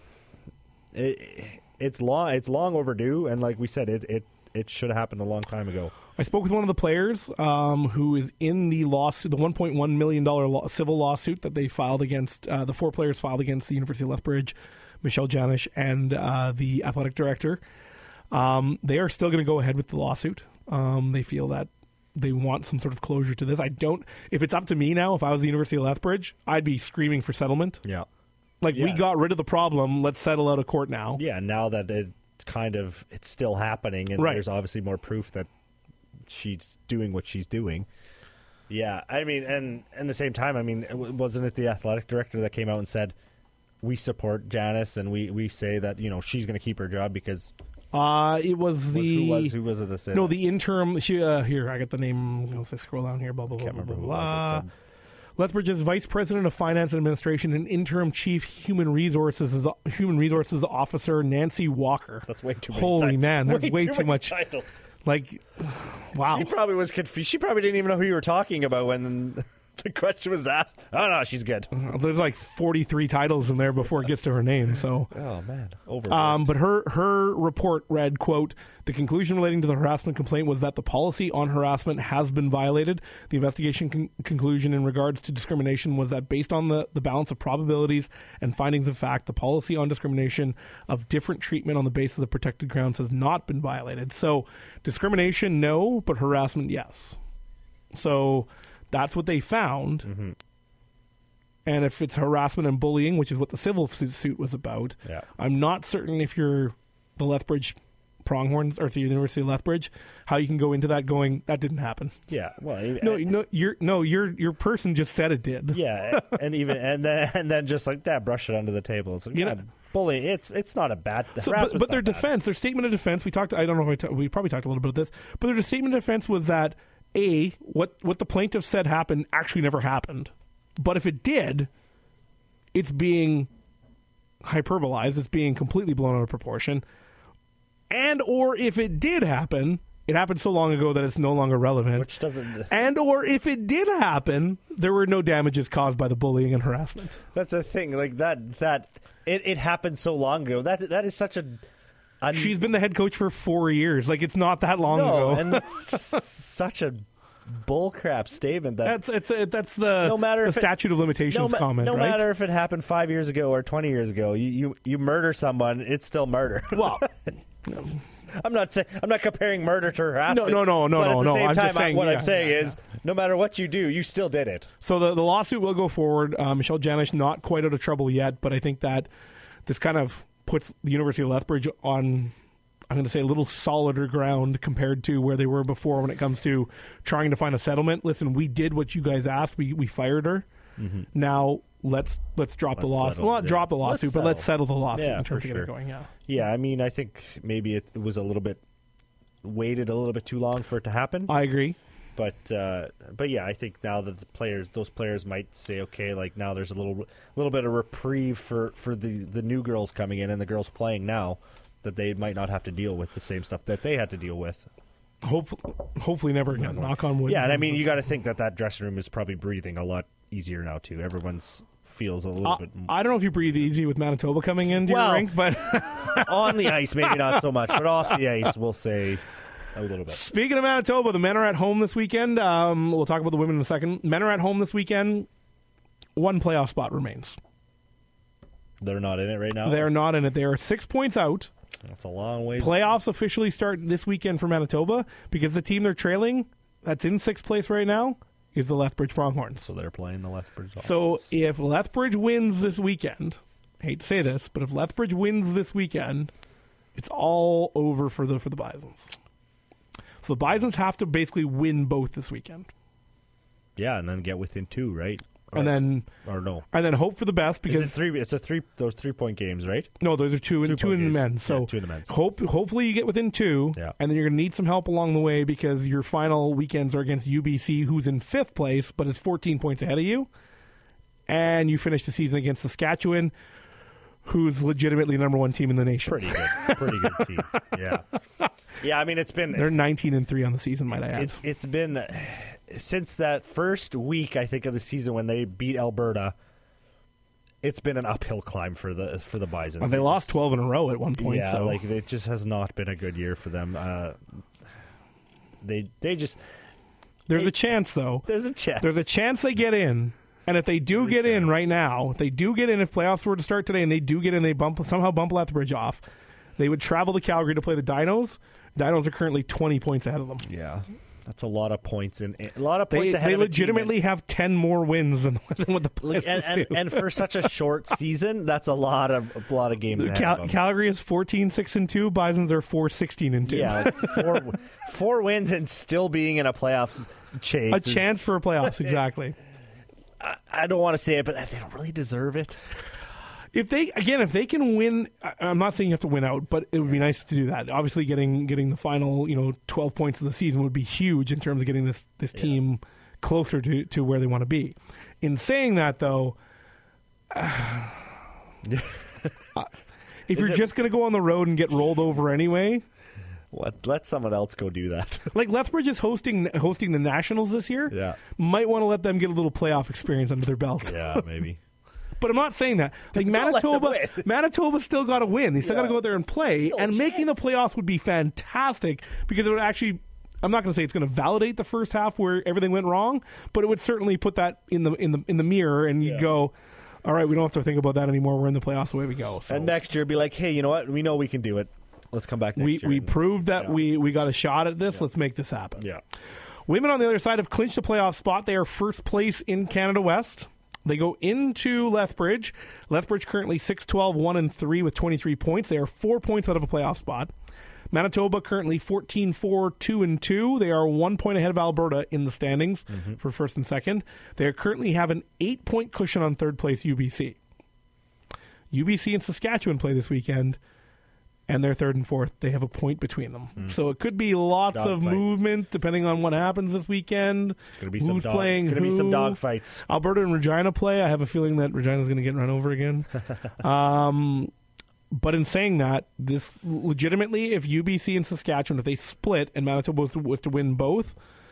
it it's long it's long overdue, and like we said, it it it should have happened a long time ago. I spoke with one of the players um, who is in the lawsuit, the one point one million dollars law, civil lawsuit that they filed against, uh, the four players filed against the University of Lethbridge, Michelle Janish, and uh, the athletic director. Um, they are still going to go ahead with the lawsuit. Um, they feel that they want some sort of closure to this. I don't, if it's up to me now, if I was the University of Lethbridge, I'd be screaming for settlement. Yeah, Like, we Yeah. got rid of the problem, let's settle out of court now. yeah. Now that it kind of it's still happening, and Right. there's obviously more proof that she's doing what she's doing. Yeah, I mean, and at the same time, I mean, w- wasn't it the athletic director that came out and said, "We support Janice, and we, we say that you know she's going to keep her job because." Uh, it was Was, the... who was who was it that said No, that? the interim. She uh, here. I got the name. Let's scroll down here. Blah blah blah. Can't blah, remember blah, who it was blah. that said. Lethbridge's vice president of finance and administration and interim chief human resources is human resources officer Nancy Walker. That's way too. Many Holy ti- man, that's way, too many much. titles. Like, wow. She probably was confused. She probably didn't even know who you were talking about when the question was asked. Oh no, she's good. There's like forty-three titles in there before it gets to her name. So. Oh man, over. Um, but her her report read, quote, "The conclusion relating to the harassment complaint was that the policy on harassment has been violated. The investigation con- conclusion in regards to discrimination was that based on the, the balance of probabilities and findings of fact, the policy on discrimination of different treatment on the basis of protected grounds has not been violated." So discrimination, no, but harassment, yes. So that's what they found. Mm-hmm. And if it's harassment and bullying, which is what the civil su- suit was about, Yeah. I'm not certain if you're the Lethbridge Pronghorns or if you're the University of Lethbridge, how you can go into that going, that didn't happen. yeah. Well, even- No, no, your no, your your person just said it did. yeah, and even and then and then just like that, brush it under the table. It's like, You yeah, know- bullying. It's it's not a bad. So, but, harassment's but their not bad. defense, their statement of defense, we talked. I don't know if I ta- we probably talked a little bit about this, but their statement of defense was that a what what the plaintiff said happened actually never happened, but if it did, it's being hyperbolized. It's being completely blown out of proportion, and or if it did happen, it happened so long ago that it's no longer relevant. which doesn't. And or if it did happen, there were no damages caused by the bullying and harassment. That's a thing. Like that. That it, it happened so long ago. That that is such a. a She's been the head coach for four years. Like, it's not that long no, ago. and it's just such a bullcrap statement. That That's it's, that's the, no matter the if it- statute of limitations no, ma- comment, no right? matter if it happened five years ago or twenty years ago, you you, you murder someone, it's still murder. Well, I'm not saying I'm not comparing murder to harassment. No, no, no, no, but at no, the no, same I'm time, just I- saying, what yeah, I'm saying yeah, is, no matter what you do, you still did it. so the, the lawsuit will go forward. Uh, Michelle Janish not quite out of trouble yet, but I think that this kind of puts the University of Lethbridge on, I'm going to say, a little solider ground compared to where they were before when it comes to trying to find a settlement. Listen, we did what you guys asked. We we fired her. Now let's let's drop the Mm-hmm. Let's lawsuit. settle, Well, not yeah. drop the Let's lawsuit, but let's settle. settle the lawsuit Yeah, in terms for of getting it sure. going. Yeah. Yeah, I mean, I think maybe it was a little bit waited a little bit too long for it to happen. I agree. But uh, but yeah, I think now that the players, those players might say, okay, like now there's a little little bit of reprieve for, for the, the new girls coming in and the girls playing now, that they might not have to deal with the same stuff that they had to deal with. Hopefully, hopefully never again. Knock on wood. Yeah, and I mean, you got to think that that dressing room is probably breathing a lot easier now too. Everyone's feels a little Uh, bit I don't know if you breathe easy with Manitoba coming into Well- your rink, but on the ice, maybe not so much, but off the ice, we'll say a little bit. speaking of Manitoba, the men are at home this weekend. Um, we'll talk about the women in a second. Men are at home this weekend. One playoff spot remains. They're not in it right now? They're not in it. They are six points out. That's a long ways. Playoffs officially start this weekend for Manitoba because the team they're trailing, that's in sixth place right now, is the Lethbridge Pronghorns. So they're playing the Lethbridge. So if Lethbridge wins this weekend, I hate to say this, but if Lethbridge wins this weekend, it's all over for the for the Bisons. So the Bisons have to basically win both this weekend. Yeah, and then get within two, right? And then, or no, and then hope for the best because it's three. It's a three. Those three point games, right? No, those are two and two, two in the men's. So yeah, two in the men's. Hope, hopefully, you get within two, yeah. and then you're going to need some help along the way because your final weekends are against U B C, who's in fifth place but is fourteen points ahead of you, and you finish the season against Saskatchewan, who's legitimately the number one team in the nation. Pretty good, pretty good team. Yeah, yeah. I mean, it's been they're nineteen and three on the season, might I add. It, it's been. Since that first week, I think, of the season when they beat Alberta, it's been an uphill climb for the for the Bisons. Well, they lost twelve in a row at one point. Yeah, so. like it just has not been a good year for them. Uh, they they just there's they, a chance though. There's a chance. There's a chance they get in, and if they do there's get in right now, if they do get in, if playoffs were to start today, and they do get in, they bump somehow bump Lethbridge off, they would travel to Calgary to play the Dinos. Dinos are currently twenty points ahead of them. Yeah. That's a lot of points in a lot of points they, ahead they of legitimately a team have ten more wins than, than what the Bisons and, and, do. and for such a short season, that's a lot of a lot of games. Ahead Cal- of them. Calgary is fourteen six and two. Bisons are four sixteen and two. Yeah, like four four wins and still being in a playoffs chase. A chance for a playoffs, exactly. I, I don't want to say it, but they don't really deserve it. If they again, if they can win, I'm not saying you have to win out, but it would be nice to do that. Obviously, getting getting the final, you know, twelve points of the season would be huge in terms of getting this this yeah. team closer to, to where they want to be. In saying that, though, uh, if you're it, just going to go on the road and get rolled over anyway, what? Let someone else go do that. Like Lethbridge is hosting hosting the Nationals this year. Yeah, might want to let them get a little playoff experience under their belt. Yeah, maybe. But I'm not saying that. Like Manitoba, Manitoba still got to win. They still yeah. got to go out there and play. No and chance. Making the playoffs would be fantastic because it would actually. I'm not going to say it's going to validate the first half where everything went wrong, but it would certainly put that in the in the in the mirror, and you would yeah. go, all right, we don't have to think about that anymore. We're in the playoffs, away we go. So and next year, be like, hey, you know what? We know we can do it. Let's come back next we year. we and, proved that yeah. we we got a shot at this. Yeah. Let's make this happen. Yeah. Women on the other side have clinched a playoff spot. They are first place in Canada West. They go into Lethbridge. Lethbridge currently six twelve, one and three with twenty-three points. They are four points out of a playoff spot. Manitoba currently fourteen four, two and two. They are one point ahead of Alberta in the standings mm-hmm. for first and second. They are currently have an eight-point cushion on third place U B C. U B C and Saskatchewan play this weekend, and they're third and fourth. They have a point between them. Mm. So it could be lots dog of fight. movement depending on what happens this weekend. Gonna be Who's some dog, playing gonna who. be some dog fights. Alberta and Regina play. I have a feeling that Regina's going to get run over again. um, but in saying that, this legitimately, if U B C and Saskatchewan, if they split and Manitoba was to, was to win both,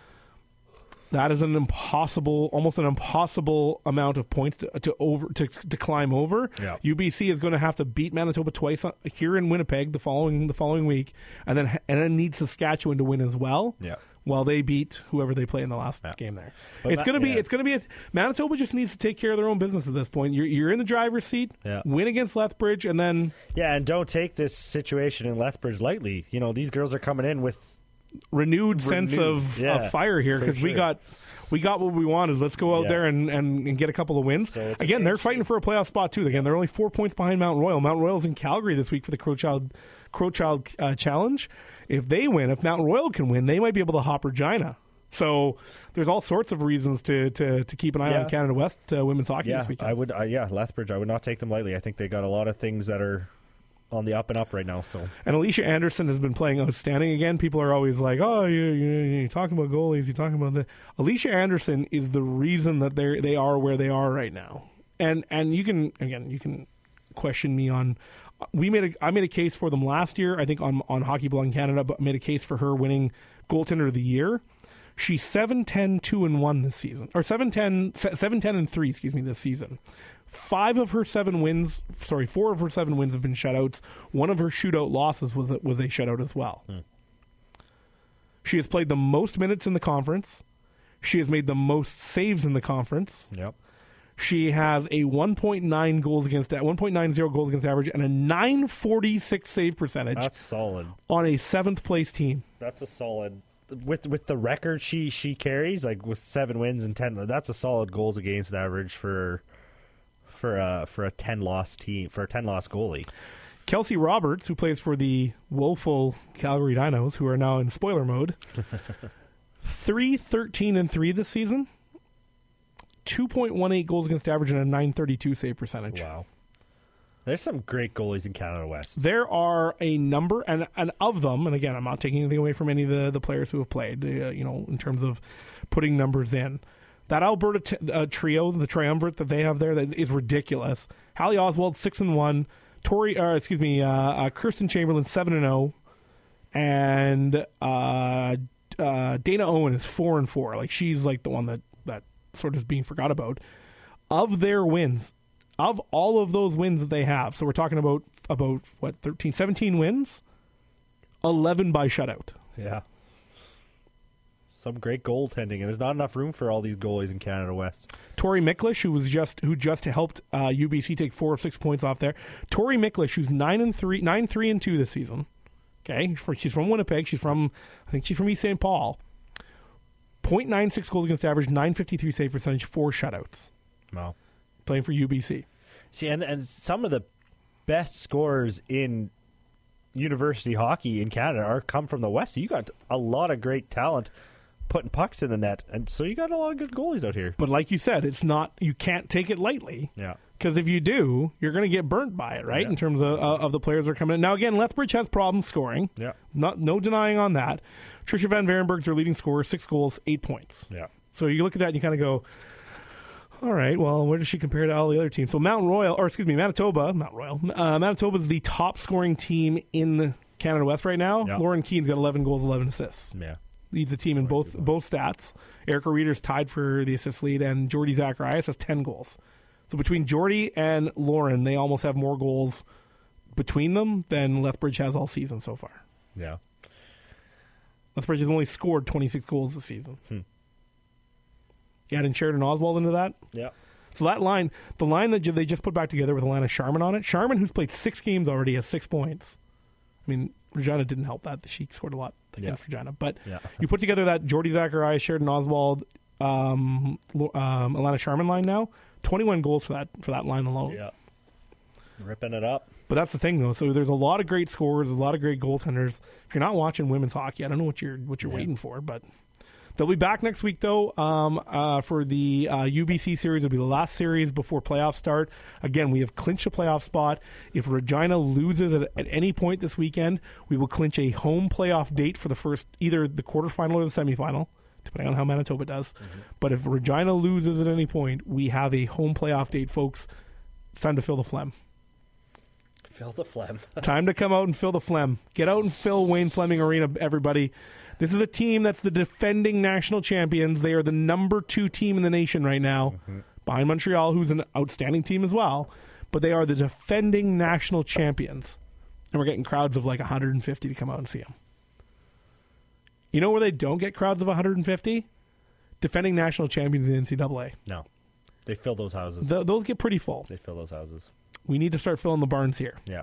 that is an impossible, almost an impossible amount of points to, to over to, to climb over. Yeah. U B C is going to have to beat Manitoba twice here in Winnipeg the following the following week, and then and then need Saskatchewan to win as well. Yeah. While they beat whoever they play in the last yeah. game there, but it's going to be yeah. it's going to be a, Manitoba just needs to take care of their own business at this point. You're you're in the driver's seat. Yeah. Win against Lethbridge, and then yeah, and don't take this situation in Lethbridge lightly. You know, these girls are coming in with. renewed, renewed sense of, yeah, of fire here because sure. we got we got what we wanted. Let's go out yeah. there and, and, and get a couple of wins. So Again, they're fighting for a playoff spot too. Again, they're only four points behind Mount Royal. Mount Royal's in Calgary this week for the Crowchild Crowchild uh, Challenge. If they win, if Mount Royal can win, they might be able to hop Regina. So there's all sorts of reasons to to, to keep an eye yeah. on Canada West uh, women's hockey yeah, this weekend. I would. Uh, yeah, Lethbridge. I would not take them lightly. I think they got a lot of things that are on the up and up right now. So and Alicia Anderson has been playing outstanding again. People are always like, "Oh, you you you're talking about goalies? You're talking about the." Alicia Anderson is the reason that they they are where they are right now. And and you can again you can question me on. We made a I made a case for them last year. I think on on Hockey Blog in Canada, but made a case for her winning goaltender of the year. She's seven ten, two and one this season, or seven ten, seven ten and three, excuse me, this season. Five of her seven wins, sorry, four of her seven wins have been shutouts. One of her shootout losses was a, was a shutout as well. Hmm. She has played the most minutes in the conference. She has made the most saves in the conference. Yep. She has a one point nine goals against one point nine zero goals against average and a nine forty-six save percentage. That's solid. On a seventh place team. That's a solid with with the record she she carries, like with seven wins and ten. That's a solid goals against average for for a for a ten loss team for a ten loss goalie. Kelsey Roberts, who plays for the woeful Calgary Dinos, who are now in spoiler mode, three thirteen and three this season. two point one eight goals against average and a nine thirty-two save percentage. Wow. There's some great goalies in Canada West. There are a number, and, and of them, and again, I'm not taking anything away from any of the, the players who have played, uh, you know, in terms of putting numbers in. That Alberta t- uh, trio, the triumvirate that they have there, that is ridiculous. Hallie Oswald, six and one. Tori, uh, excuse me, uh, uh, Kirsten Chamberlain, seven and zero. And uh, uh, Dana Owen is four and four. Like, she's like the one that, that sort of is being forgot about. Of their wins, of all of those wins that they have, so we're talking about, about what, thirteen, seventeen wins? eleven by shutout. Yeah. Some great goaltending, and there's not enough room for all these goalies in Canada West. Tori Miklish, who was just who just helped uh, U B C take four of six points off there. Tori Miklish, who's nine and three, nine three and two this season. Okay, she's from Winnipeg. She's from, I think she's from East Saint Paul. point nine six goals against average, nine fifty-three save percentage, four shutouts. Wow. Playing for U B C. See, and, and some of the best scorers in university hockey in Canada are come from the West. So you got a lot of great talent putting pucks in the net, and so you got a lot of good goalies out here. But like you said, it's not, you can't take it lightly. Yeah. Because if you do, you're going to get burnt by it, right? Yeah. In terms of uh, of the players that are coming in. Now, again, Lethbridge has problems scoring. Yeah. Not no denying on that. Tricia Van Varenberg's their leading scorer, six goals, eight points. Yeah. So you look at that and you kind of go, all right, well, where does she compare to all the other teams? So Mount Royal, or excuse me, Manitoba, Mount Royal, uh, Manitoba is the top scoring team in Canada West right now. Yeah. Lauren Keene's got eleven goals, eleven assists. Yeah. Leads the team in both both stats. Erica Reeder's tied for the assist lead, and Jordy Zacharias has ten goals. So between Jordy and Lauren, they almost have more goals between them than Lethbridge has all season so far. Yeah. Lethbridge has only scored twenty-six goals this season. Hmm. You adding Sheridan Oswald into that? Yeah. So that line, the line that they just put back together with Alana Sharman on it, Sharman, who's played six games already, has six points. I mean, Regina didn't help that. She scored a lot against Yeah. Regina. But Yeah. you put together that Jordy Zacharias, Sheridan Oswald, um, um, Alana Sharman line now, twenty-one goals for that for that line alone. Yeah. Ripping it up. But that's the thing, though. So there's a lot of great scorers, a lot of great goaltenders. If you're not watching women's hockey, I don't know what you're what you're Yeah. waiting for. But they'll be back next week, though, um, uh, for the uh, U B C series. It'll be the last series before playoffs start. Again, we have clinched a playoff spot. If Regina loses at, at any point this weekend, we will clinch a home playoff date for the first, either the quarterfinal or the semifinal, depending on how Manitoba does. Mm-hmm. But if Regina loses at any point, we have a home playoff date, folks. It's time to fill the phlegm. Fill the phlegm. Time to come out and fill the phlegm. Get out and fill Wayne Fleming Arena, everybody. This is a team that's the defending national champions. They are the number two team in the nation right now, mm-hmm. behind Montreal, who's an outstanding team as well. But they are the defending national champions. And we're getting crowds of like one hundred fifty to come out and see them. You know where they don't get crowds of one hundred fifty? Defending national champions in the N C double A. No. They fill those houses. Th- those get pretty full. They fill those houses. We need to start filling the barns here. Yeah.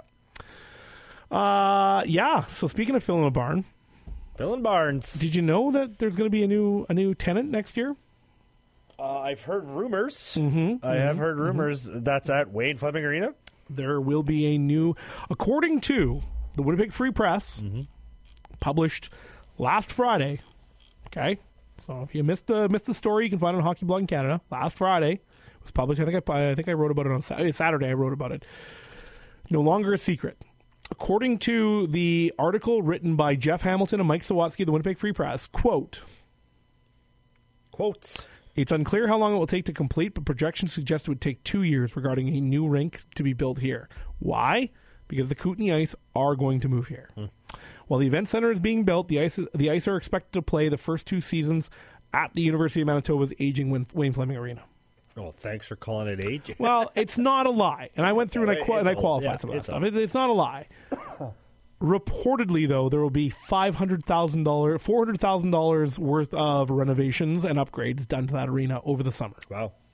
Uh, yeah. So speaking of filling a barn, filling barns. Did you know that there's going to be a new a new tenant next year? Uh, I've heard rumors. Mm-hmm, I mm-hmm, have heard rumors. Mm-hmm. That's at Wayne Fleming Arena. There will be a new, according to the Winnipeg Free Press, mm-hmm. published last Friday. Okay, so if you missed the missed the story, you can find it on Hockey Blog in Canada. Last Friday. Was published. I think I, I think I wrote about it on Saturday. I wrote about it. No longer a secret. According to the article written by Jeff Hamilton and Mike Sawatsky of the Winnipeg Free Press, quote, quotes. It's unclear how long it will take to complete, but projections suggest it would take two years regarding a new rink to be built here. Why? Because the Kootenay Ice are going to move here. Hmm. While the event center is being built, the Ice the Ice are expected to play the first two seasons at the University of Manitoba's aging Wayne Fleming Arena. Oh, thanks for calling it age. Well, it's not a lie. And I went through and I, and I qualified yeah, some of that stuff. It, it's not a lie. Reportedly, though, there will be five hundred thousand dollars, four hundred thousand dollars worth of renovations and upgrades done to that arena over the summer. Wow.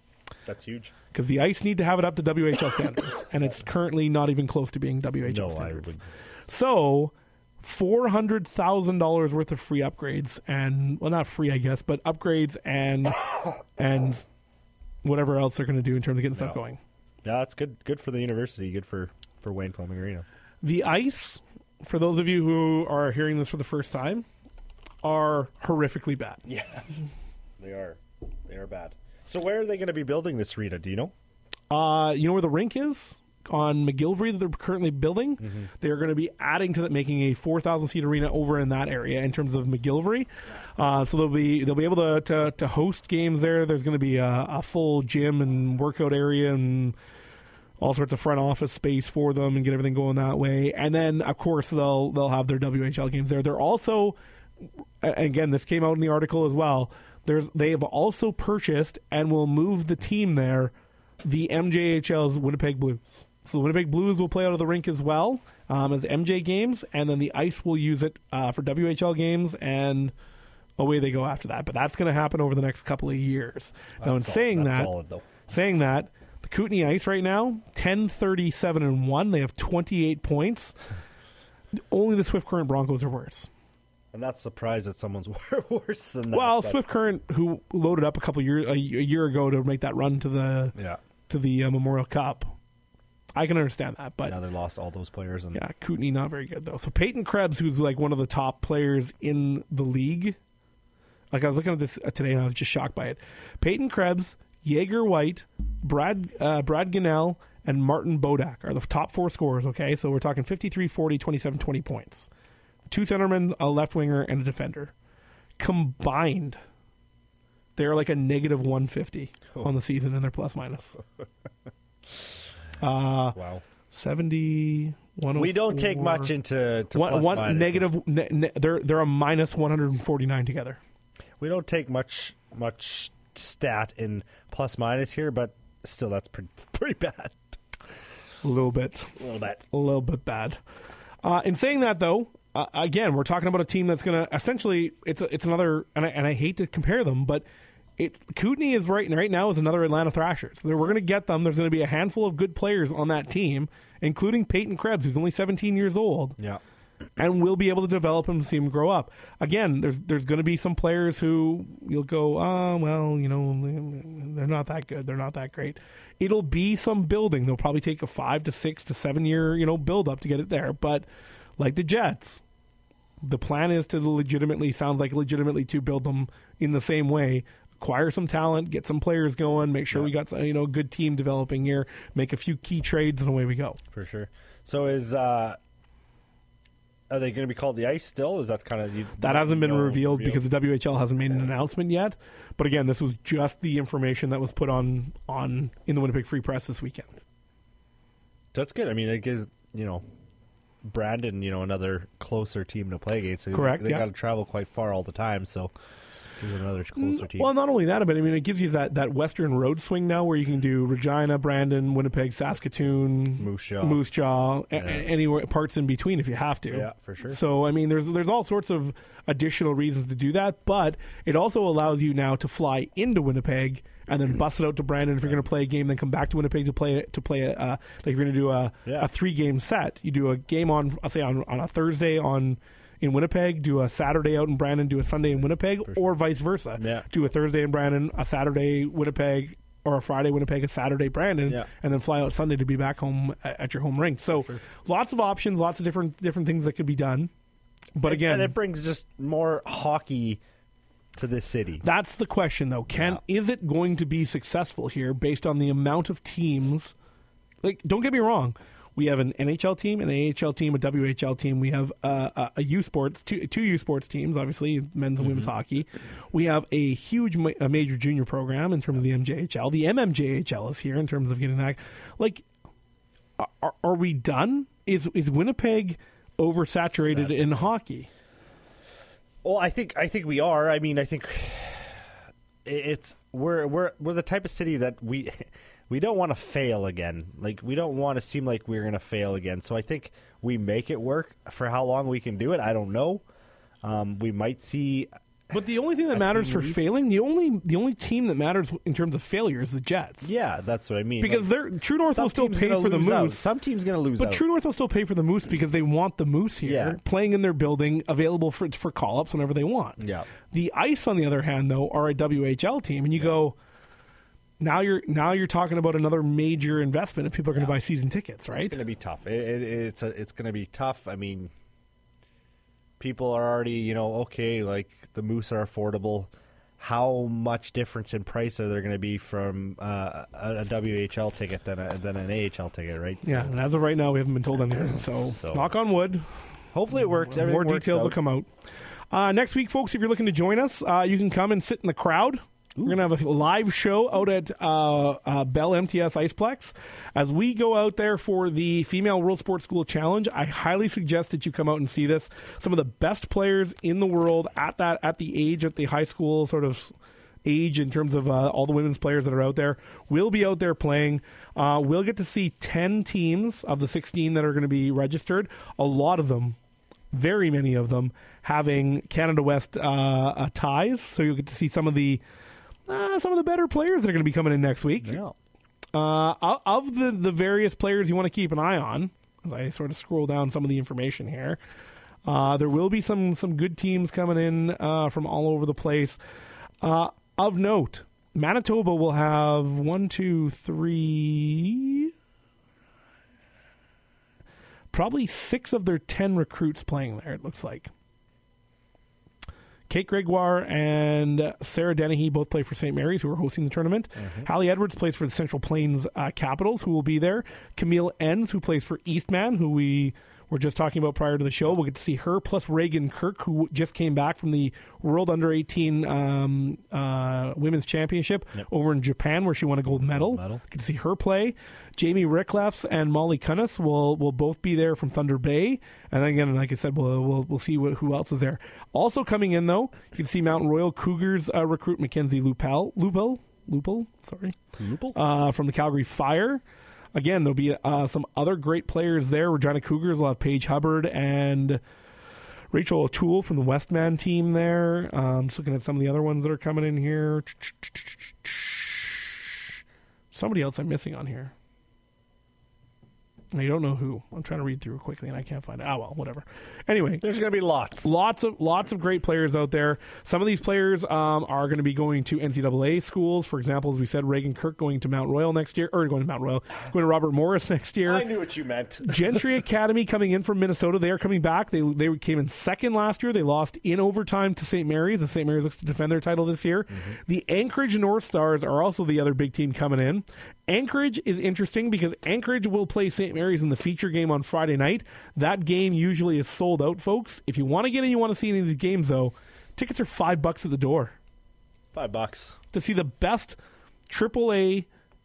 That's huge. Because the ice need to have it up to W H L standards, and it's currently not even close to being W H L No, I standards. wouldn't. So, four hundred thousand dollars worth of free upgrades, and well, not free, I guess, but upgrades and and whatever else they're going to do in terms of getting stuff No. going. Yeah, that's good. Good for the university. Good for for Wayne Fleming Arena. The ice, for those of you who are hearing this for the first time, are horrifically bad. Yeah, they are. They are bad. So where are they going to be building this arena? Do you know? Uh, you know where the rink is? On McGillivray that they're currently building. Mm-hmm. They're going to be adding to that, making a four thousand seat arena over in that area in terms of McGillivray. Uh, so they'll be they'll be able to to, to host games there. There's going to be a, a full gym and workout area and all sorts of front office space for them and get everything going that way. And then of course they'll they'll have their W H L games there. They're also, again, this came out in the article as well. There's they have also purchased and will move the team there, the M J H L's Winnipeg Blues. So the Winnipeg Blues will play out of the rink as well um, as M J games, and then the Ice will use it uh, for W H L games, and away they go after that. But that's going to happen over the next couple of years. Now, in That's saying solid. That's that, solid, though. saying that, the Kootenay Ice right now, ten thirty-seven and one. They have twenty-eight points. Only the Swift Current Broncos are worse. I'm not surprised that someone's worse than that. Well, but- Swift Current, who loaded up a couple years a, a year ago to make that run to the Yeah. to the uh, Memorial Cup, I can understand that. But Now they lost all those players. And yeah, Kootenay not very good though. So Peyton Krebs, who's like one of the top players in the league, like I was looking at this uh, today and I was just shocked by it. Peyton Krebs, Jaeger White, Brad uh, Brad Ginnell, and Martin Bodak are the top four scorers. Okay, so we're talking fifty-three, forty, twenty-seven, twenty points. Two centermen, a left winger, and a defender. Combined, they're like a negative one fifty Oh. on the season in their plus minus. Uh, wow. seventy, one oh four. We don't take much into to one, plus one minus. negative. Ne, ne, they're they're a minus one hundred forty-nine together. We don't take much much stat in plus minus here, but still, that's pretty pretty bad. A little bit, A little bit. a little bit bad. Uh, in saying that, though, uh, again, we're talking about a team that's going to essentially it's a, it's another, and I, and I hate to compare them, but it Kootenay is right right now is another Atlanta Thrashers. We're going to get them. There's going to be a handful of good players on that team, including Peyton Krebs, who's only seventeen years old. Yeah. And we'll be able to develop him and see him grow up. Again, there's there's going to be some players who you'll go, oh, well, you know, they're not that good. They're not that great. It'll be some building. They'll probably take a five to six to seven year, you know, build up to get it there. But like the Jets, the plan is to legitimately, sounds like legitimately to build them in the same way. Acquire some talent, get some players going, make sure Yeah. we got some, you know, good team developing here, make a few key trades, and away we go. For sure. So is uh are they going to be called the Ice still? Is that kind of you, That hasn't been no revealed reveal? because the W H L hasn't made an announcement yet. But again, this was just the information that was put on, on in the Winnipeg Free Press this weekend. That's good. I mean, it gives you know Brandon, you know, another closer team to play against. They, Correct, They yeah. got to travel quite far all the time, so gives another closer team. Well, not only that, but I mean, it gives you that, that western road swing now where you can do Regina, Brandon, Winnipeg, Saskatoon, Moose Jaw. Moose Jaw, a- Yeah. a- anywhere parts in between if you have to. Yeah, for sure. So I mean, there's there's all sorts of additional reasons to do that, but it also allows you now to fly into Winnipeg and then bust it out to Brandon if you're going to play a game, then come back to Winnipeg to play to play a, uh, like if you're going to do a, Yeah. a three game set. You do a game on, I'll say on on a Thursday on. in Winnipeg, do a Saturday out in Brandon, do a Sunday in Winnipeg, or vice versa. Yeah. Do a Thursday in Brandon, a Saturday Winnipeg, or a Friday Winnipeg, a Saturday Brandon, Yeah. and then fly out Sunday to be back home at at your home rink. So lots of options, lots of different different things that could be done. But again, and it brings just more hockey to this city. that's the question, though. Can is it going to be successful here based on the amount of teams? Like, don't get me wrong. We have an N H L team, an A H L team, a W H L team. We have uh, a, a U Sports, two, two U Sports teams, obviously, men's and women's hockey. We have a huge ma- a major junior program in terms of the M J H L. The M M J H L is here in terms of getting that. Like, are, are we done? Is is Winnipeg oversaturated in hockey? Well, I think I think we are. I mean, I think it's we're we're we're the type of city that we we don't want to fail again. Like we don't want to seem like we're going to fail again. So I think we make it work. For how long we can do it, I don't know. Um, we might see But the only thing that a matters team for lead. failing, the only the only team that matters in terms of failure is the Jets. Yeah, that's what I mean. Because Like, they're True North some will still teams pay gonna for the lose out. Moose. Some teams going to lose But out. True North will still pay for the Moose because they want the Moose here, Yeah. playing in their building, available for for call ups whenever they want. Yeah. The Ice, on the other hand, though, are a W H L team, and you go. Now you're now you're talking about another major investment if people are going to buy season tickets, right? It's going to be tough. It, it, it's a, it's going to be tough. I mean, people are already, you know, okay, like the Moose are affordable. How much difference in price are there going to be from uh, a, a W H L ticket than a, than an A H L ticket, right? So Yeah, and as of right now, we haven't been told anything. So, So- knock on wood. hopefully it works. Everything More works details will out. come out. Uh, next week, folks, if you're looking to join us, uh, you can come and sit in the crowd. We're going to have a live show out at uh, uh, Bell M T S Iceplex. As we go out there for the Female World Sports School Challenge, I highly suggest that you come out and see this. Some of the best players in the world at that at the age, at the high school sort of age in terms of uh, all the women's players that are out there will be out there playing. Uh, we'll get to see ten teams of the sixteen that are going to be registered. A lot of them, very many of them, having Canada West uh, uh, ties. So you'll get to see some of the uh, some of the better players that are going to be coming in next week. Yeah. Uh, of- of the, the various players you want to keep an eye on, as I sort of scroll down some of the information here, uh, there will be some some good teams coming in uh, from all over the place. Uh, of note, Manitoba will have one, two, three, probably six of their ten recruits playing there, it looks like. Kate Gregoire and Sarah Dennehy both play for Saint Mary's, who are hosting the tournament. Hallie Edwards plays for the Central Plains uh, Capitals, who will be there. Camille Enns, who plays for Eastman, who we were just talking about prior to the show. We'll get to see her, plus Reagan Kirk, who just came back from the World Under eighteen um, uh, Women's Championship over in Japan, where she won a gold medal. medal. Get to see her play. Jamie Ricklefs and Molly Cunnis will will both be there from Thunder Bay. And then again, like I said, we'll we'll, we'll see what, who else is there. Also coming in, though, you can see Mountain Royal Cougars uh, recruit Mackenzie Lupel, Lupel, Lupel, sorry, Lupel? uh, from the Calgary Fire. Again, there'll be uh, some other great players there. Regina Cougars will have Paige Hubbard and Rachel O'Toole from the Westman team there. Um, just looking at some of the other ones that are coming in here. Somebody else I'm missing on here. I don't know who. I'm trying to read through it quickly and I can't find it. Ah, well, whatever. Anyway, There's going to be lots. lots of lots of great players out there. Some of these players um, are going to be going to N C double A schools. For example, as we said, Reagan Kirk going to Mount Royal next year, or going to Mount Royal, going to Robert Morris next year. I knew what you meant. Gentry Academy coming in from Minnesota. They are coming back. They they came in second last year. They lost in overtime to Saint Mary's. And Saint Mary's looks to defend their title this year. Mm-hmm. The Anchorage North Stars are also the other big team coming in. Anchorage is interesting because Anchorage will play Saint Mary's in the feature game on Friday night. That game usually is sold out, folks. If you want to get in, you want to see any of these games, though, tickets are five bucks at the door Five bucks. to see the best triple A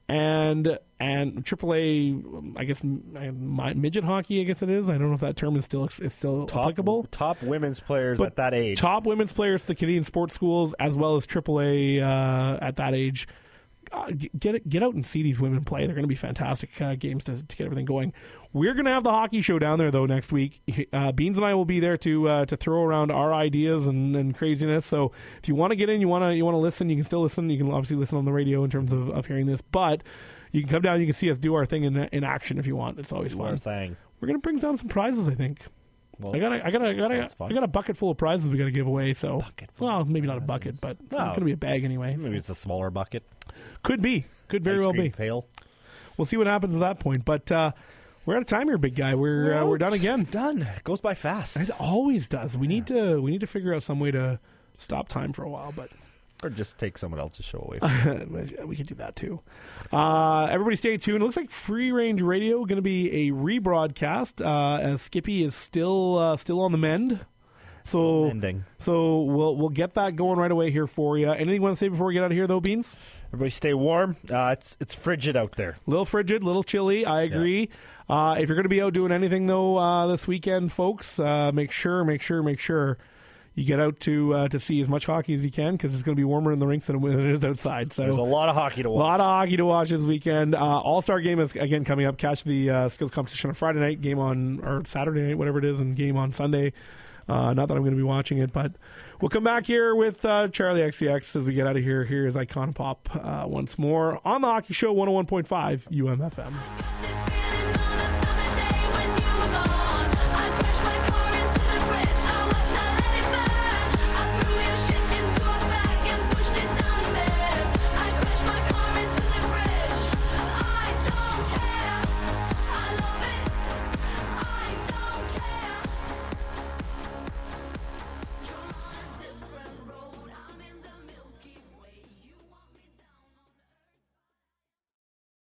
and and triple A, I guess m- midget hockey. I guess it is. I don't know if that term is still is still Top, applicable. top women's players But at that age. Top women's players at the Canadian sports schools, as well as triple A uh, at that age. Uh, g- get it, get out and see these women play. They're going to be fantastic uh, games to, to get everything going. We're going to have the hockey show down there though next week. Uh, Beans and I will be there to uh, to throw around our ideas and, and craziness. So if you want to get in, you want to you want to listen, you can still listen. You can obviously listen on the radio in terms of, of hearing this, but you can come down. You can see us do our thing in in action if you want. It's always One fun. thing. We're going to bring down some prizes, I think. Well, I got a, I got a, I got a, sounds fun. I got a bucket full of prizes we got to give away. So, Bucket full well, of maybe not a prizes. bucket, but it's Well, going to be a bag anyway. Maybe it's a smaller bucket. Could be, could very Ice well cream be. pail. We'll see what happens at that point. But uh, we're out of time here, big guy. We're uh, we're done again. Done. It goes by fast. It always does. We need to we need to figure out some way to stop time for a while, but Or just take someone else's show away. From we could do that too. Uh, everybody stay tuned. It looks like Free Range Radio going to be a rebroadcast uh, as Skippy is still uh, still on the mend. So Ending. so we'll we'll get that going right away here for you. Anything you want to say before we get out of here though, Beans? Everybody stay warm. Uh, it's it's frigid out there. Little frigid, little chilly. I agree. Uh, if you're going to be out doing anything though uh, this weekend, folks, uh, make sure, make sure, make sure you get out to uh, to see as much hockey as you can because it's going to be warmer in the rinks than it is outside. So There's a lot of hockey to a watch. lot of hockey to watch this weekend. Uh, All Star game is again coming up. Catch the uh, skills competition on Friday night, game on or Saturday night, whatever it is, and game on Sunday. Uh, not that I'm going to be watching it, but We'll come back here with uh, Charlie X C X as we get out of here. Here is Icon Pop uh, once more on the Hockey Show one oh one point five U M F M.